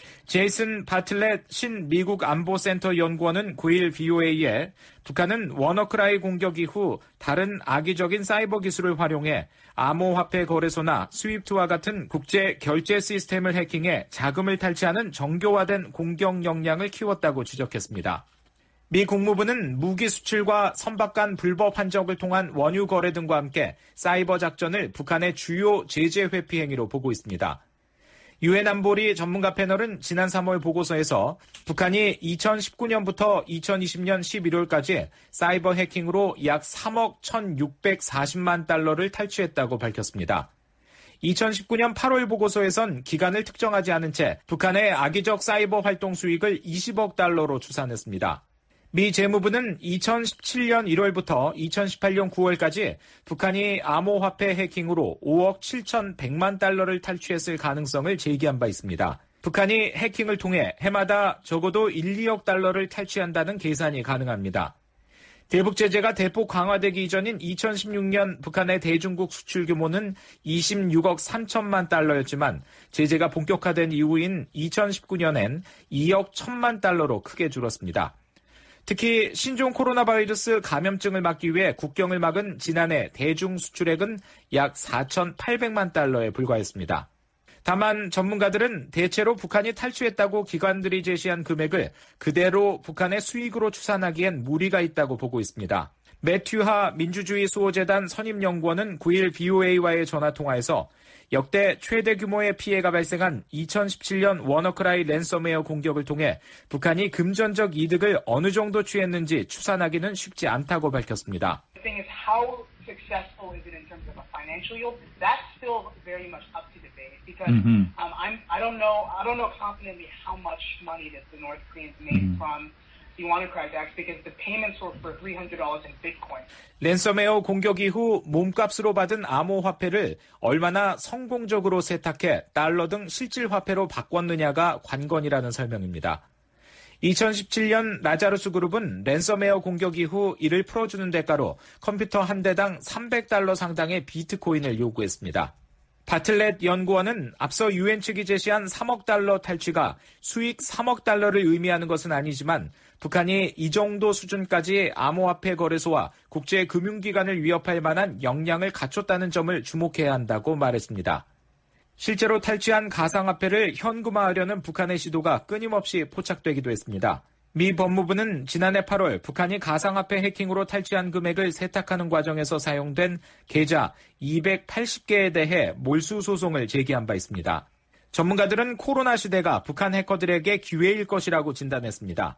제이슨 바틀렛 신 미국 안보센터 연구원은 구일 브이오에이에 북한은 워너크라이 공격 이후 다른 악의적인 사이버 기술을 활용해 암호화폐 거래소나 스위프트와 같은 국제 결제 시스템을 해킹해 자금을 탈취하는 정교화된 공격 역량을 키웠다고 지적했습니다. 미 국무부는 무기 수출과 선박 간 불법 환적을 통한 원유 거래 등과 함께 사이버 작전을 북한의 주요 제재 회피 행위로 보고 있습니다. 유엔 안보리 전문가 패널은 지난 삼월 보고서에서 북한이 이천십구 년부터 이천이십 년 십일월까지 사이버 해킹으로 약 삼억 천육백사십만 달러를 탈취했다고 밝혔습니다. 이천십구 년 팔월 보고서에선 기간을 특정하지 않은 채 북한의 악의적 사이버 활동 수익을 이십억 달러로 추산했습니다. 미 재무부는 이천십칠 년 일월부터 이천십팔 년 구월까지 북한이 암호화폐 해킹으로 오억 칠천백만 달러를 탈취했을 가능성을 제기한 바 있습니다. 북한이 해킹을 통해 해마다 적어도 일, 이억 달러를 탈취한다는 계산이 가능합니다. 대북 제재가 대폭 강화되기 이전인 이천십육 년 북한의 대중국 수출 규모는 이십육억 삼천만 달러였지만 제재가 본격화된 이후인 이천십구 년엔 이억 천만 달러로 크게 줄었습니다. 특히 신종 코로나 바이러스 감염증을 막기 위해 국경을 막은 지난해 대중 수출액은 약 사천팔백만 달러에 불과했습니다. 다만 전문가들은 대체로 북한이 탈취했다고 기관들이 제시한 금액을 그대로 북한의 수익으로 추산하기엔 무리가 있다고 보고 있습니다. 매튜하 민주주의 수호재단 선임연구원은 구일 브이오에이와의 전화통화에서 역대 최대 규모의 피해가 발생한 이천십칠 년 워너크라이 랜섬웨어 공격을 통해 북한이 금전적 이득을 어느 정도 취했는지 추산하기는 쉽지 않다고 밝혔습니다. Successful is it in terms of a financial yield? That's still very much up to debate because mm-hmm. um, I'm I don't know I don't know confidently how much money that the North Koreans made mm-hmm. from the WannaCry attacks because the payments were for three hundred dollars in Bitcoin. 랜섬웨어 공격 이후 몸값으로 받은 암호화폐를 얼마나 성공적으로 세탁해 달러 등 실질 화폐로 바꿨느냐가 관건이라는 설명입니다. 이천십칠 년 라자루스 그룹은 랜섬웨어 공격 이후 이를 풀어주는 대가로 컴퓨터 한 대당 삼백 달러 상당의 비트코인을 요구했습니다. 바틀렛 연구원은 앞서 유엔 측이 제시한 삼억 달러 탈취가 수익 삼억 달러를 의미하는 것은 아니지만 북한이 이 정도 수준까지 암호화폐 거래소와 국제금융기관을 위협할 만한 역량을 갖췄다는 점을 주목해야 한다고 말했습니다. 실제로 탈취한 가상화폐를 현금화하려는 북한의 시도가 끊임없이 포착되기도 했습니다. 미 법무부는 지난해 팔월 북한이 가상화폐 해킹으로 탈취한 금액을 세탁하는 과정에서 사용된 계좌 이백팔십 개에 대해 몰수 소송을 제기한 바 있습니다. 전문가들은 코로나 시대가 북한 해커들에게 기회일 것이라고 진단했습니다.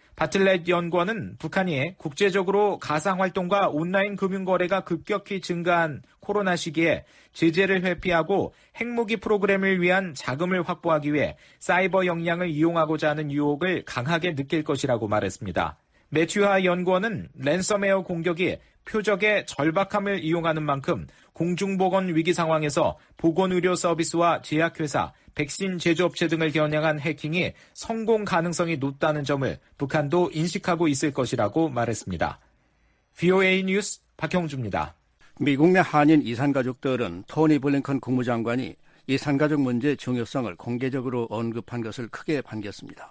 바틀렛 연구원은 북한이 국제적으로 가상활동과 온라인 금융거래가 급격히 증가한 코로나 시기에 제재를 회피하고 핵무기 프로그램을 위한 자금을 확보하기 위해 사이버 역량을 이용하고자 하는 유혹을 강하게 느낄 것이라고 말했습니다. 매튜하 연구원은 랜섬웨어 공격이 표적의 절박함을 이용하는 만큼 공중보건 위기 상황에서 보건의료 서비스와 제약회사, 백신 제조업체 등을 겨냥한 해킹이 성공 가능성이 높다는 점을 북한도 인식하고 있을 것이라고 말했습니다. 브이오에이 뉴스 박형주입니다. 미국 내 한인 이산가족들은 토니 블링컨 국무장관이 이산가족 문제의 중요성을 공개적으로 언급한 것을 크게 반겼습니다.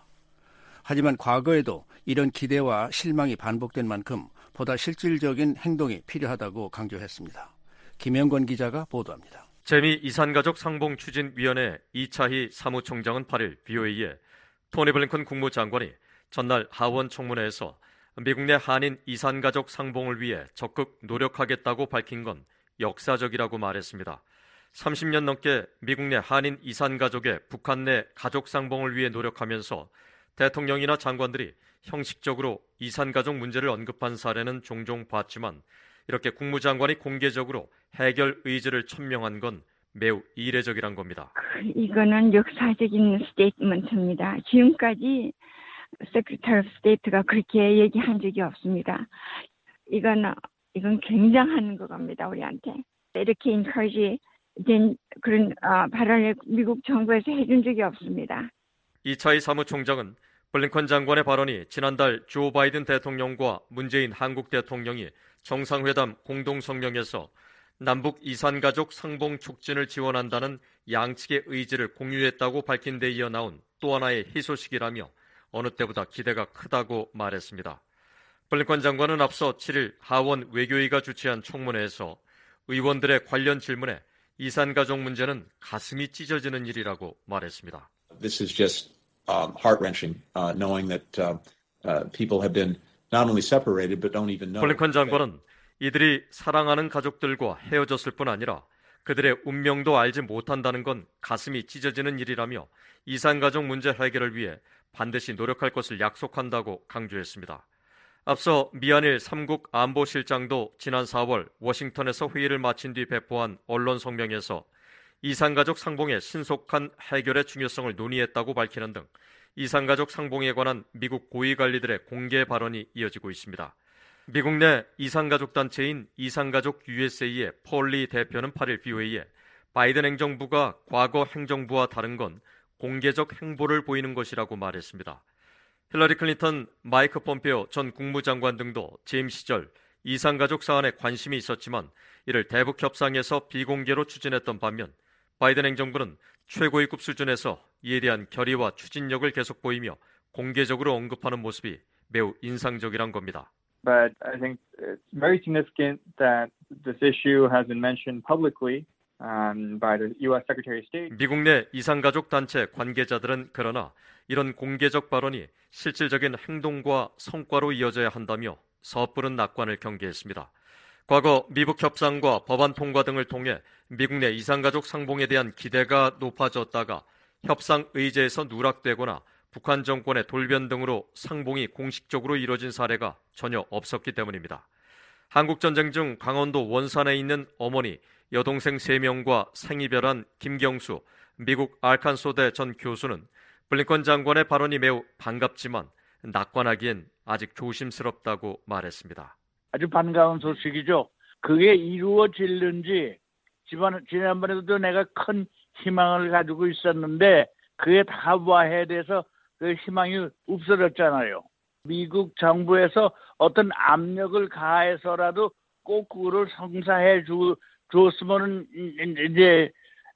하지만 과거에도 이런 기대와 실망이 반복된 만큼 보다 실질적인 행동이 필요하다고 강조했습니다. 김영권 기자가 보도합니다. 재미 이산가족 상봉추진위원회 이차희 사무총장은 팔일 브이오에이에 토니 블링컨 국무장관이 전날 하원 청문회에서 미국 내 한인 이산가족 상봉을 위해 적극 노력하겠다고 밝힌 건 역사적이라고 말했습니다. 삼십 년 넘게 미국 내 한인 이산가족의 북한 내 가족 상봉을 위해 노력하면서 대통령이나 장관들이 형식적으로 이산가족 문제를 언급한 사례는 종종 봤지만 이렇게 국무장관이 공개적으로 해결 의지를 천명한 건 매우 이례적이란 겁니다. 이거는 역사적인 스테이트먼트입니다. 지금까지 세크리터리 오브 스테이트가 그렇게 얘기한 적이 없습니다. 이건 이건 굉장한 겁니다, 우리한테. 이렇게 인커리지 된 그런 어, 발언을 미국 정부에서 해준 적이 없습니다. 이차희 사무총장은 블링컨 장관의 발언이 지난달 조 바이든 대통령과 문재인 한국 대통령이 정상회담 공동성명에서 남북 이산가족 상봉 촉진을 지원한다는 양측의 의지를 공유했다고 밝힌 데 이어 나온 또 하나의 희소식이라며 어느 때보다 기대가 크다고 말했습니다. 블링컨 장관은 앞서 칠일 하원 외교위가 주최한 청문회에서 의원들의 관련 질문에 이산가족 문제는 가슴이 찢어지는 일이라고 말했습니다. This is just um, heart-wrenching, uh, knowing that uh, uh, people have been not only separated but don't even know. 블링컨 장관은 이들이 사랑하는 가족들과 헤어졌을 뿐 아니라 그들의 운명도 알지 못한다는 건 가슴이 찢어지는 일이라며 이산가족 문제 해결을 위해 반드시 노력할 것을 약속한다고 강조했습니다. 앞서 미한일 삼국 안보실장도 지난 사월 워싱턴에서 회의를 마친 뒤 배포한 언론 성명에서 이산가족 상봉의 신속한 해결의 중요성을 논의했다고 밝히는 등 이산가족 상봉에 관한 미국 고위관리들의 공개 발언이 이어지고 있습니다. 미국 내 이산가족 단체인 이산가족 유에스에이의 폴리 대표는 팔일 브이오에이에 바이든 행정부가 과거 행정부와 다른 건 공개적 행보를 보이는 것이라고 말했습니다. 힐러리 클린턴, 마이크 폼페오 전 국무장관 등도 재임 시절 이산가족 사안에 관심이 있었지만 이를 대북 협상에서 비공개로 추진했던 반면 바이든 행정부는 최고위급 수준에서 이에 대한 결의와 추진력을 계속 보이며 공개적으로 언급하는 모습이 매우 인상적이란 겁니다. But I think it's very significant that this issue has been mentioned publicly um, by the U S Secretary of State. 미국 내 이산가족 단체 관계자들은 그러나 이런 공개적 발언이 실질적인 행동과 성과로 이어져야 한다며 섣부른 낙관을 경계했습니다. 과거 미북 협상과 법안 통과 등을 통해 미국 내 이산가족 상봉에 대한 기대가 높아졌다가 협상 의제에서 누락되거나 북한 정권의 돌변 등으로 상봉이 공식적으로 이뤄진 사례가 전혀 없었기 때문입니다. 한국전쟁 중 강원도 원산에 있는 어머니, 여동생 세 명과 생이별한 김경수, 미국 알칸소대 전 교수는 블링컨 장관의 발언이 매우 반갑지만 낙관하기엔 아직 조심스럽다고 말했습니다. 아주 반가운 소식이죠. 그게 이루어질는지 지난번에도 내가 큰 희망을 가지고 있었는데 그게 다 와해돼서 그 희망이 없어졌잖아요. 미국 정부에서 어떤 압력을 가해서라도 꼭 그거를 성사해 주, 줬으면 이제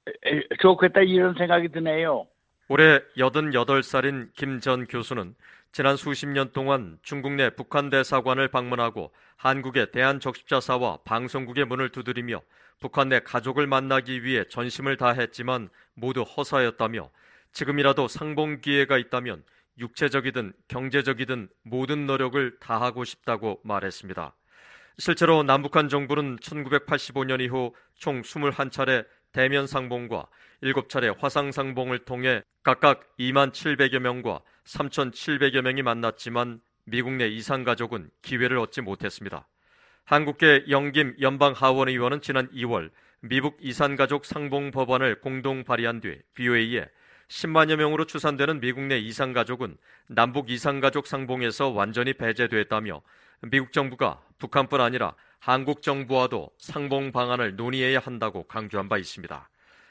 좋겠다 이런 생각이 드네요. 올해 여든여덟 살인 김 전 교수는 지난 수십 년 동안 중국 내 북한 대사관을 방문하고 한국의 대한적십자사와 방송국의 문을 두드리며 북한 내 가족을 만나기 위해 전심을 다했지만 모두 허사였다며 지금이라도 상봉 기회가 있다면 육체적이든 경제적이든 모든 노력을 다하고 싶다고 말했습니다. 실제로 남북한 정부는 천구백팔십오 년 이후 총 이십일 차례 대면 상봉과 일곱 차례 화상 상봉을 통해 각각 이만 칠백여 명과 삼천칠백여 명이 만났지만 미국 내 이산가족은 기회를 얻지 못했습니다. 한국계 영김 연방하원의원은 지난 이월 미북 이산가족 상봉 법안을 공동 발의한 뒤 브이오에이에 십만여 명으로 추산되는 미국 내 이산가족은 남북 이산가족 상봉에서 완전히 배제됐다며 미국 정부가 북한뿐 아니라 한국 정부와도 상봉 방안을 논의해야 한다고 강조한 바 있습니다.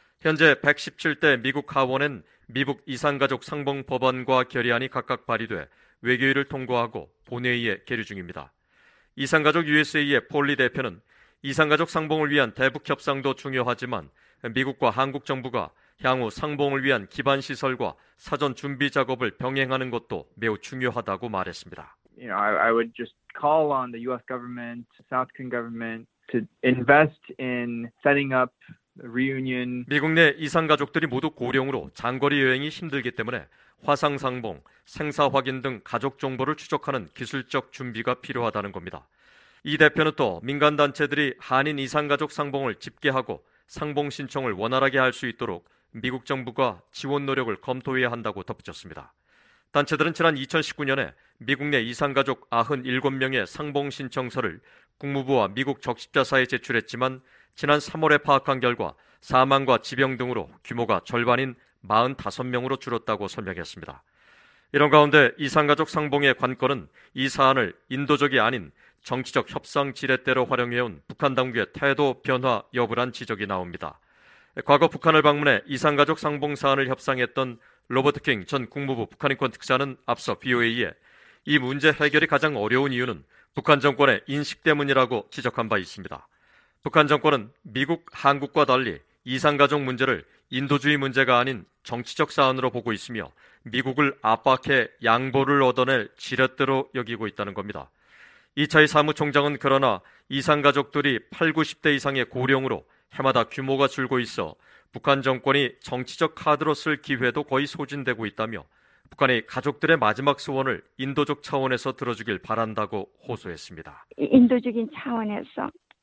현재 백십칠 대 미국 하원엔 미북 이산가족 상봉 법안과 결의안이 각각 발의돼 외교위를 통과하고 본회의에 계류 중입니다. 이산가족 유에스에이의 폴리 대표는 이산가족 상봉을 위한 대북 협상도 중요하지만 미국과 한국 정부가 향후 상봉을 위한 기반 시설과 사전 준비 작업을 병행하는 것도 매우 중요하다고 말했습니다. You know, I, I would just call on the U S government, South Korean government to invest in setting up reunion. 미국 내 이산가족들이 모두 고령으로 장거리 여행이 힘들기 때문에 화상 상봉, 생사 확인 등 가족 정보를 추적하는 기술적 준비가 필요하다는 겁니다. 이 대표는 또 민간 단체들이 한인 이산가족 상봉을 집계하고 상봉 신청을 원활하게 할 수 있도록 미국 정부가 지원 노력을 검토해야 한다고 덧붙였습니다. 단체들은 지난 이천십구 년에 미국 내 이산가족 구십칠 명의 상봉 신청서를 국무부와 미국 적십자사에 제출했지만 지난 삼월에 파악한 결과 사망과 지병 등으로 규모가 절반인 사십오 명으로 줄었다고 설명했습니다. 이런 가운데 이산가족 상봉의 관건은 이 사안을 인도적이 아닌 정치적 협상 지렛대로 활용해온 북한 당국의 태도 변화 여부란 지적이 나옵니다. 과거 북한을 방문해 이산가족 상봉 사안을 협상했던 로버트 킹 전 국무부 북한인권 특사는 앞서 브이오에이에 이 문제 해결이 가장 어려운 이유는 북한 정권의 인식 때문이라고 지적한 바 있습니다. 북한 정권은 미국, 한국과 달리 이산가족 문제를 인도주의 문제가 아닌 정치적 사안으로 보고 있으며 미국을 압박해 양보를 얻어낼 지렛대로 여기고 있다는 겁니다. 이차이 사무총장은 그러나 이산가족들이 팔십, 구십 대 이상의 고령으로 해마다 규모가 줄고 있어 북한 정권이 정치적 카드로 쓸 기회도 거의 소진되고 있다며 북한이 가족들의 마지막 소원을 인도적 차원에서 들어주길 바란다고 호소했습니다. 인도적인 차원에서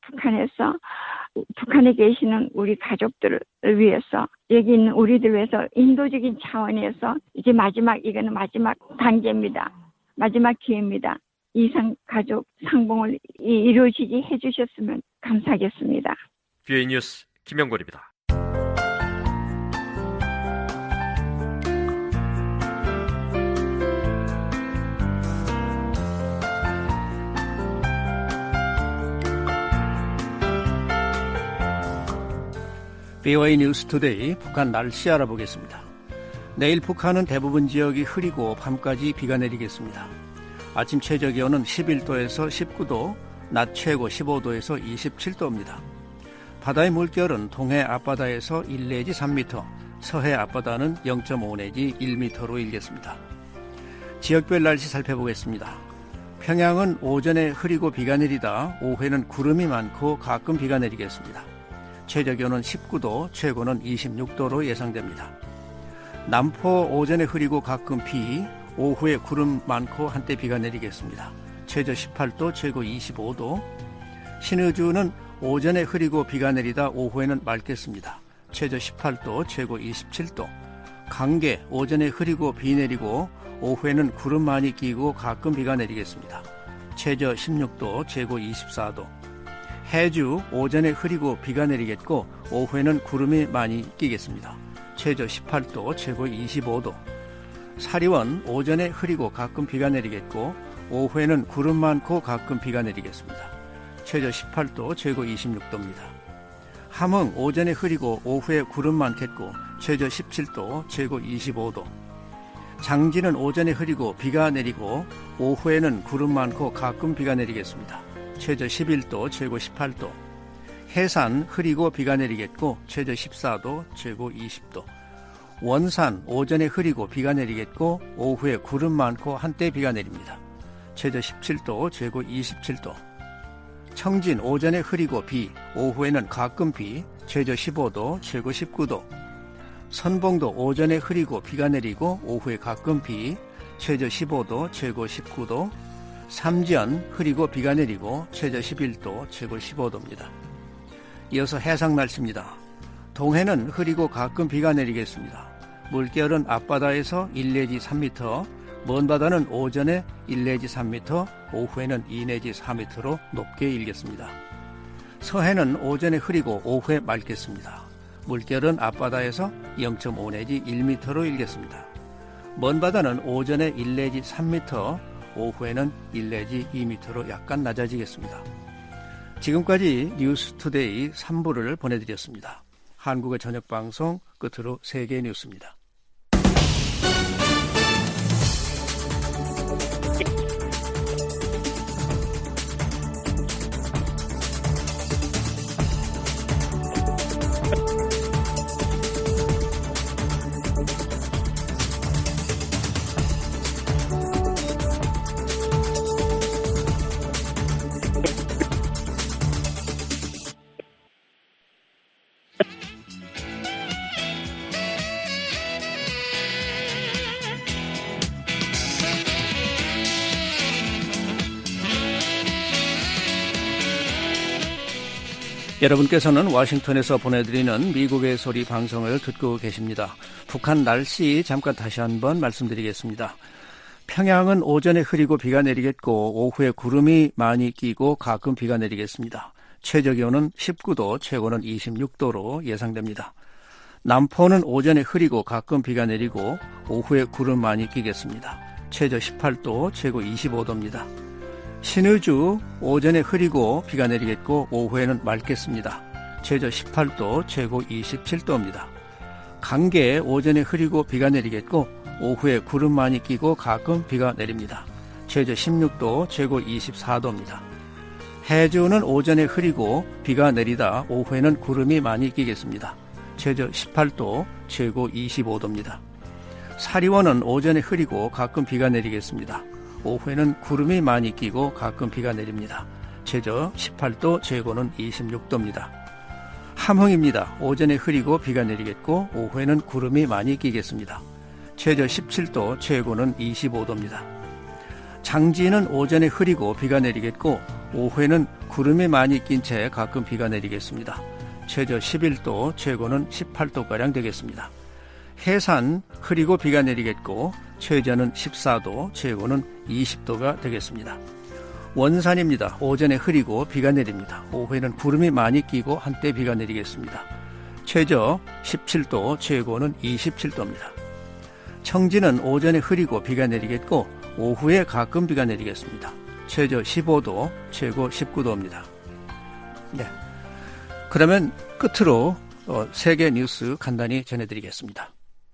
북한에서 북한에 계시는 우리 가족들을 위해서 여기 있는 우리들 위해서 인도적인 차원에서 이제 마지막 이거는 마지막 단계입니다. 마지막 기회입니다. 이상 가족 상봉을 이루어지게 해주셨으면 감사하겠습니다. 비오에이 뉴스 김영걸입니다. 비오에이 뉴스 투데이 북한 날씨 알아보겠습니다. 내일 북한은 대부분 지역이 흐리고 밤까지 비가 내리겠습니다. 아침 최저기온은 십일 도에서 십구 도, 낮 최고 십오 도에서 이십칠 도입니다. 바다의 물결은 동해 앞바다에서 일 내지 삼 미터, 서해 앞바다는 영 점 오 내지 일 미터로 일겠습니다. 지역별 날씨 살펴보겠습니다. 평양은 오전에 흐리고 비가 내리다 오후에는 구름이 많고 가끔 비가 내리겠습니다. 최저기온은 십구 도, 최고는 이십육 도로 예상됩니다. 남포 오전에 흐리고 가끔 비, 오후에 구름 많고 한때 비가 내리겠습니다. 최저 십팔 도, 최고 이십오 도. 신의주는 오전에 흐리고 비가 내리다 오후에는 맑겠습니다. 최저 십팔 도, 최고 이십칠 도. 강계 오전에 흐리고 비 내리고 오후에는 구름 많이 끼고 가끔 비가 내리겠습니다. 최저 십육 도, 최고 이십사 도. 해주 오전에 흐리고 비가 내리겠고 오후에는 구름이 많이 끼겠습니다. 최저 십팔 도, 최고 이십오 도. 사리원 오전에 흐리고 가끔 비가 내리겠고 오후에는 구름 많고 가끔 비가 내리겠습니다. 최저 십팔 도, 최고 이십육 도입니다. 함흥 오전에 흐리고 오후에 구름 많겠고 최저 십칠 도, 최고 이십오 도. 장진은 오전에 흐리고 비가 내리고 오후에는 구름 많고 가끔 비가 내리겠습니다. 최저 십일 도, 최고 십팔 도. 해산 흐리고 비가 내리겠고 최저 십사 도, 최고 이십 도. 원산 오전에 흐리고 비가 내리겠고 오후에 구름 많고 한때 비가 내립니다. 최저 십칠 도, 최고 이십칠 도. 청진 오전에 흐리고 비, 오후에는 가끔 비, 최저 십오 도, 최고 십구 도. 선봉도 오전에 흐리고 비가 내리고 오후에 가끔 비, 최저 십오 도, 최고 십구 도. 삼지연 흐리고 비가 내리고 최저 십일 도, 최고 십오 도입니다. 이어서 해상 날씨입니다. 동해는 흐리고 가끔 비가 내리겠습니다. 물결은 앞바다에서 일 내지 삼 미터, 먼 바다는 오전에 일 내지 삼 미터, 오후에는 이 내지 사 미터로 높게 일겠습니다. 서해는 오전에 흐리고 오후에 맑겠습니다. 물결은 앞바다에서 영 점 오 내지 일 미터로 일겠습니다. 먼 바다는 오전에 일 내지 삼 미터, 오후에는 일 내지 이 미터로 약간 낮아지겠습니다. 지금까지 뉴스투데이 삼 부를 보내드렸습니다. 한국의 저녁방송 끝으로 세계 뉴스입니다. 여러분께서는 워싱턴에서 보내드리는 미국의 소리 방송을 듣고 계십니다. 북한 날씨 잠깐 다시 한번 말씀드리겠습니다. 평양은 오전에 흐리고 비가 내리겠고 오후에 구름이 많이 끼고 가끔 비가 내리겠습니다. 최저기온은 십구 도, 최고는 이십육 도로 예상됩니다. 남포는 오전에 흐리고 가끔 비가 내리고 오후에 구름 많이 끼겠습니다. 최저 십팔 도, 최고 이십오 도입니다. 신의주 오전에 흐리고 비가 내리겠고 오후에는 맑겠습니다. 최저 십팔 도, 최고 이십칠 도입니다. 강계 오전에 흐리고 비가 내리겠고 오후에 구름 많이 끼고 가끔 비가 내립니다. 최저 십육 도, 최고 이십사 도입니다. 해주는 오전에 흐리고 비가 내리다 오후에는 구름이 많이 끼겠습니다. 최저 십팔 도, 최고 이십오 도입니다. 사리원은 오전에 흐리고 가끔 비가 내리겠습니다. 오후에는 구름이 많이 끼고 가끔 비가 내립니다. 최저 십팔 도, 최고는 이십육 도입니다. 함흥입니다. 오전에 흐리고 비가 내리겠고 오후에는 구름이 많이 끼겠습니다. 최저 십칠 도, 최고는 이십오 도입니다. 장지는 오전에 흐리고 비가 내리겠고 오후에는 구름이 많이 낀 채 가끔 비가 내리겠습니다. 최저 십일 도, 최고는 십팔 도가량 되겠습니다. 해산 흐리고 비가 내리겠고 최저는 십사 도, 최고는 이십 도가 되겠습니다. 원산입니다. 오전에 흐리고 비가 내립니다. 오후에는 구름이 많이 끼고 한때 비가 내리겠습니다. 최저 십칠 도, 최고는 이십칠 도입니다. 청진은 오전에 흐리고 비가 내리겠고 오후에 가끔 비가 내리겠습니다. 최저 십오 도, 최고 십구 도입니다. 네. 그러면 끝으로 어, 세계 뉴스 간단히 전해드리겠습니다.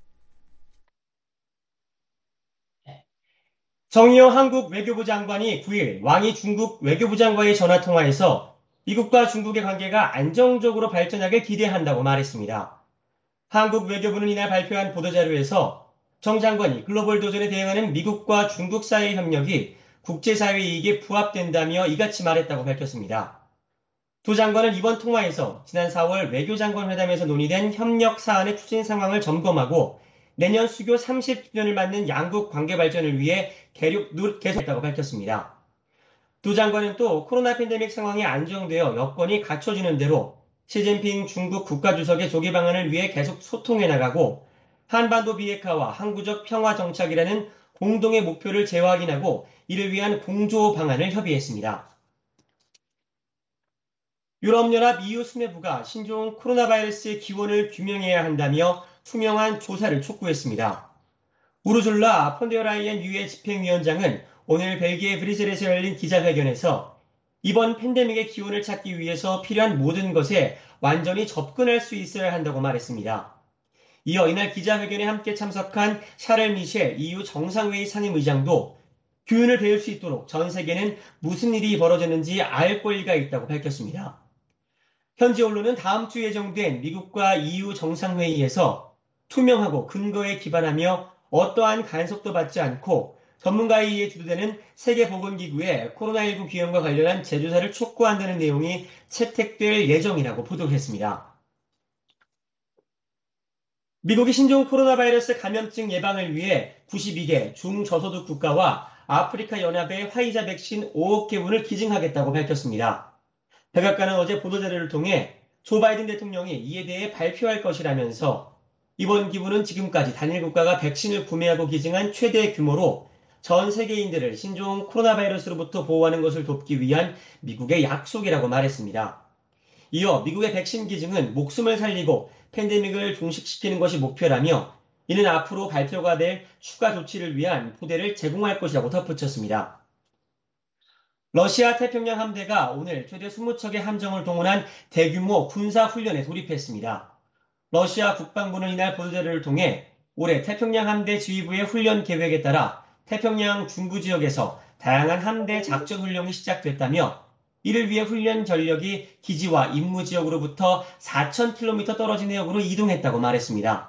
정의용 한국 외교부 장관이 구 일 왕이 중국 외교부 장과의 전화통화에서 미국과 중국의 관계가 안정적으로 발전하길 기대한다고 말했습니다. 한국 외교부는 이날 발표한 보도자료에서 정 장관이 글로벌 도전에 대응하는 미국과 중국 사이의 협력이 국제사회 이익에 부합된다며 이같이 말했다고 밝혔습니다. 두 장관은 이번 통화에서 지난 사월 외교장관 회담에서 논의된 협력 사안의 추진 상황을 점검하고 내년 수교 삼십 주년을 맞는 양국 관계 발전을 위해 계속했다고 밝혔습니다. 두 장관은 또 코로나 팬데믹 상황이 안정되어 여건이 갖춰지는 대로 시진핑 중국 국가주석의 조기 방안을 위해 계속 소통해 나가고 한반도 비핵화와 항구적 평화 정착이라는 공동의 목표를 재확인하고 이를 위한 공조 방안을 협의했습니다. 유럽연합 이유 수뇌부가 신종 코로나 바이러스의 기원을 규명해야 한다며 투명한 조사를 촉구했습니다. 우르줄라 폰데어라이엔 유엔 집행위원장은 오늘 벨기에 브뤼셀에서 열린 기자회견에서 이번 팬데믹의 기원을 찾기 위해서 필요한 모든 것에 완전히 접근할 수 있어야 한다고 말했습니다. 이어 이날 기자회견에 함께 참석한 샤를 미셸 이유 정상회의 상임의장도 교훈을 배울 수 있도록 전 세계는 무슨 일이 벌어졌는지 알 권리가 있다고 밝혔습니다. 현지 언론은 다음 주 예정된 미국과 이유 정상회의에서 투명하고 근거에 기반하며 어떠한 간섭도 받지 않고 전문가에 의해 주도되는 세계보건기구의 코로나십구 기원과 관련한 재조사를 촉구한다는 내용이 채택될 예정이라고 보도했습니다. 미국이 신종 코로나 바이러스 감염증 예방을 위해 구십이 개 중저소득 국가와 아프리카 연합의 화이자 백신 오억 개분을 기증하겠다고 밝혔습니다. 백악관은 어제 보도자료를 통해 조 바이든 대통령이 이에 대해 발표할 것이라면서 이번 기부는 지금까지 단일 국가가 백신을 구매하고 기증한 최대 규모로 전 세계인들을 신종 코로나 바이러스로부터 보호하는 것을 돕기 위한 미국의 약속이라고 말했습니다. 이어 미국의 백신 기증은 목숨을 살리고 팬데믹을 종식시키는 것이 목표라며 이는 앞으로 발표가 될 추가 조치를 위한 토대를 제공할 것이라고 덧붙였습니다. 러시아 태평양 함대가 오늘 최대 이십 척의 함정을 동원한 대규모 군사훈련에 돌입했습니다. 러시아 국방부는 이날 보도자료를 통해 올해 태평양 함대 지휘부의 훈련 계획에 따라 태평양 중부 지역에서 다양한 함대 작전 훈련이 시작됐다며 이를 위해 훈련 전력이 기지와 임무 지역으로부터 사천 킬로미터 떨어진 해역으로 이동했다고 말했습니다.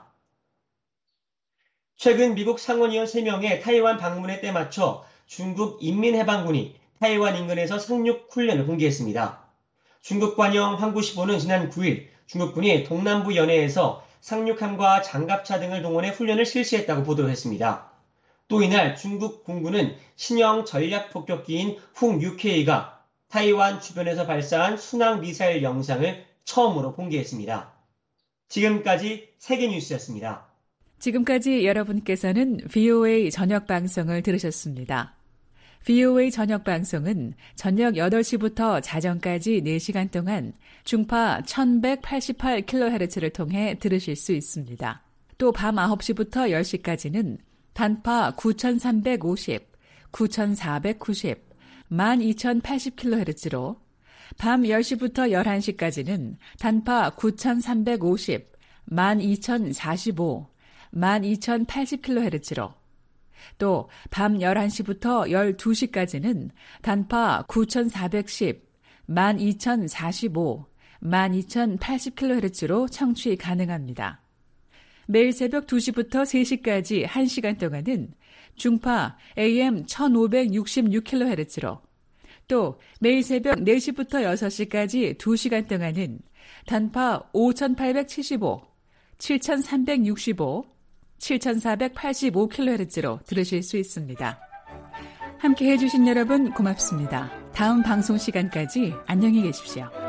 최근 미국 상원의원 세 명의 타이완 방문에 때맞춰 중국 인민해방군이 타이완 인근에서 상륙 훈련을 공개했습니다. 중국 관영 황구시보는 지난 구 일 중국군이 동남부 연해에서 상륙함과 장갑차 등을 동원해 훈련을 실시했다고 보도했습니다. 또 이날 중국 공군은 신형 전략폭격기인 훅 육 케이가 타이완 주변에서 발사한 순항 미사일 영상을 처음으로 공개했습니다. 지금까지 세계뉴스였습니다. 지금까지 여러분께서는 브이오에이 저녁 방송을 들으셨습니다. 브이오에이 저녁 방송은 저녁 여덟 시부터 자정까지 네 시간 동안 중파 천백팔십팔 킬로헤르츠를 통해 들으실 수 있습니다. 또 밤 아홉 시부터 열 시까지는 단파 구천삼백오십, 구천사백구십, 만 이천팔십 킬로헤르츠로 밤 열 시부터 열한 시까지는 단파 구천삼백오십, 만 이천사십오, 만 이천팔십 킬로헤르츠로 또 밤 열한 시부터 열두 시까지는 단파 구천사백십, 만 이천사십오, 만 이천팔십 킬로헤르츠로 청취 가능합니다. 매일 새벽 두 시부터 세 시까지 한 시간 동안은 중파 에이엠 천오백육십육 킬로헤르츠로 또 매일 새벽 네 시부터 여섯 시까지 두 시간 동안은 단파 오천팔백칠십오, 칠천삼백육십오, 칠천사백팔십오 킬로헤르츠로 들으실 수 있습니다. 함께 해주신 여러분 고맙습니다. 다음 방송 시간까지 안녕히 계십시오.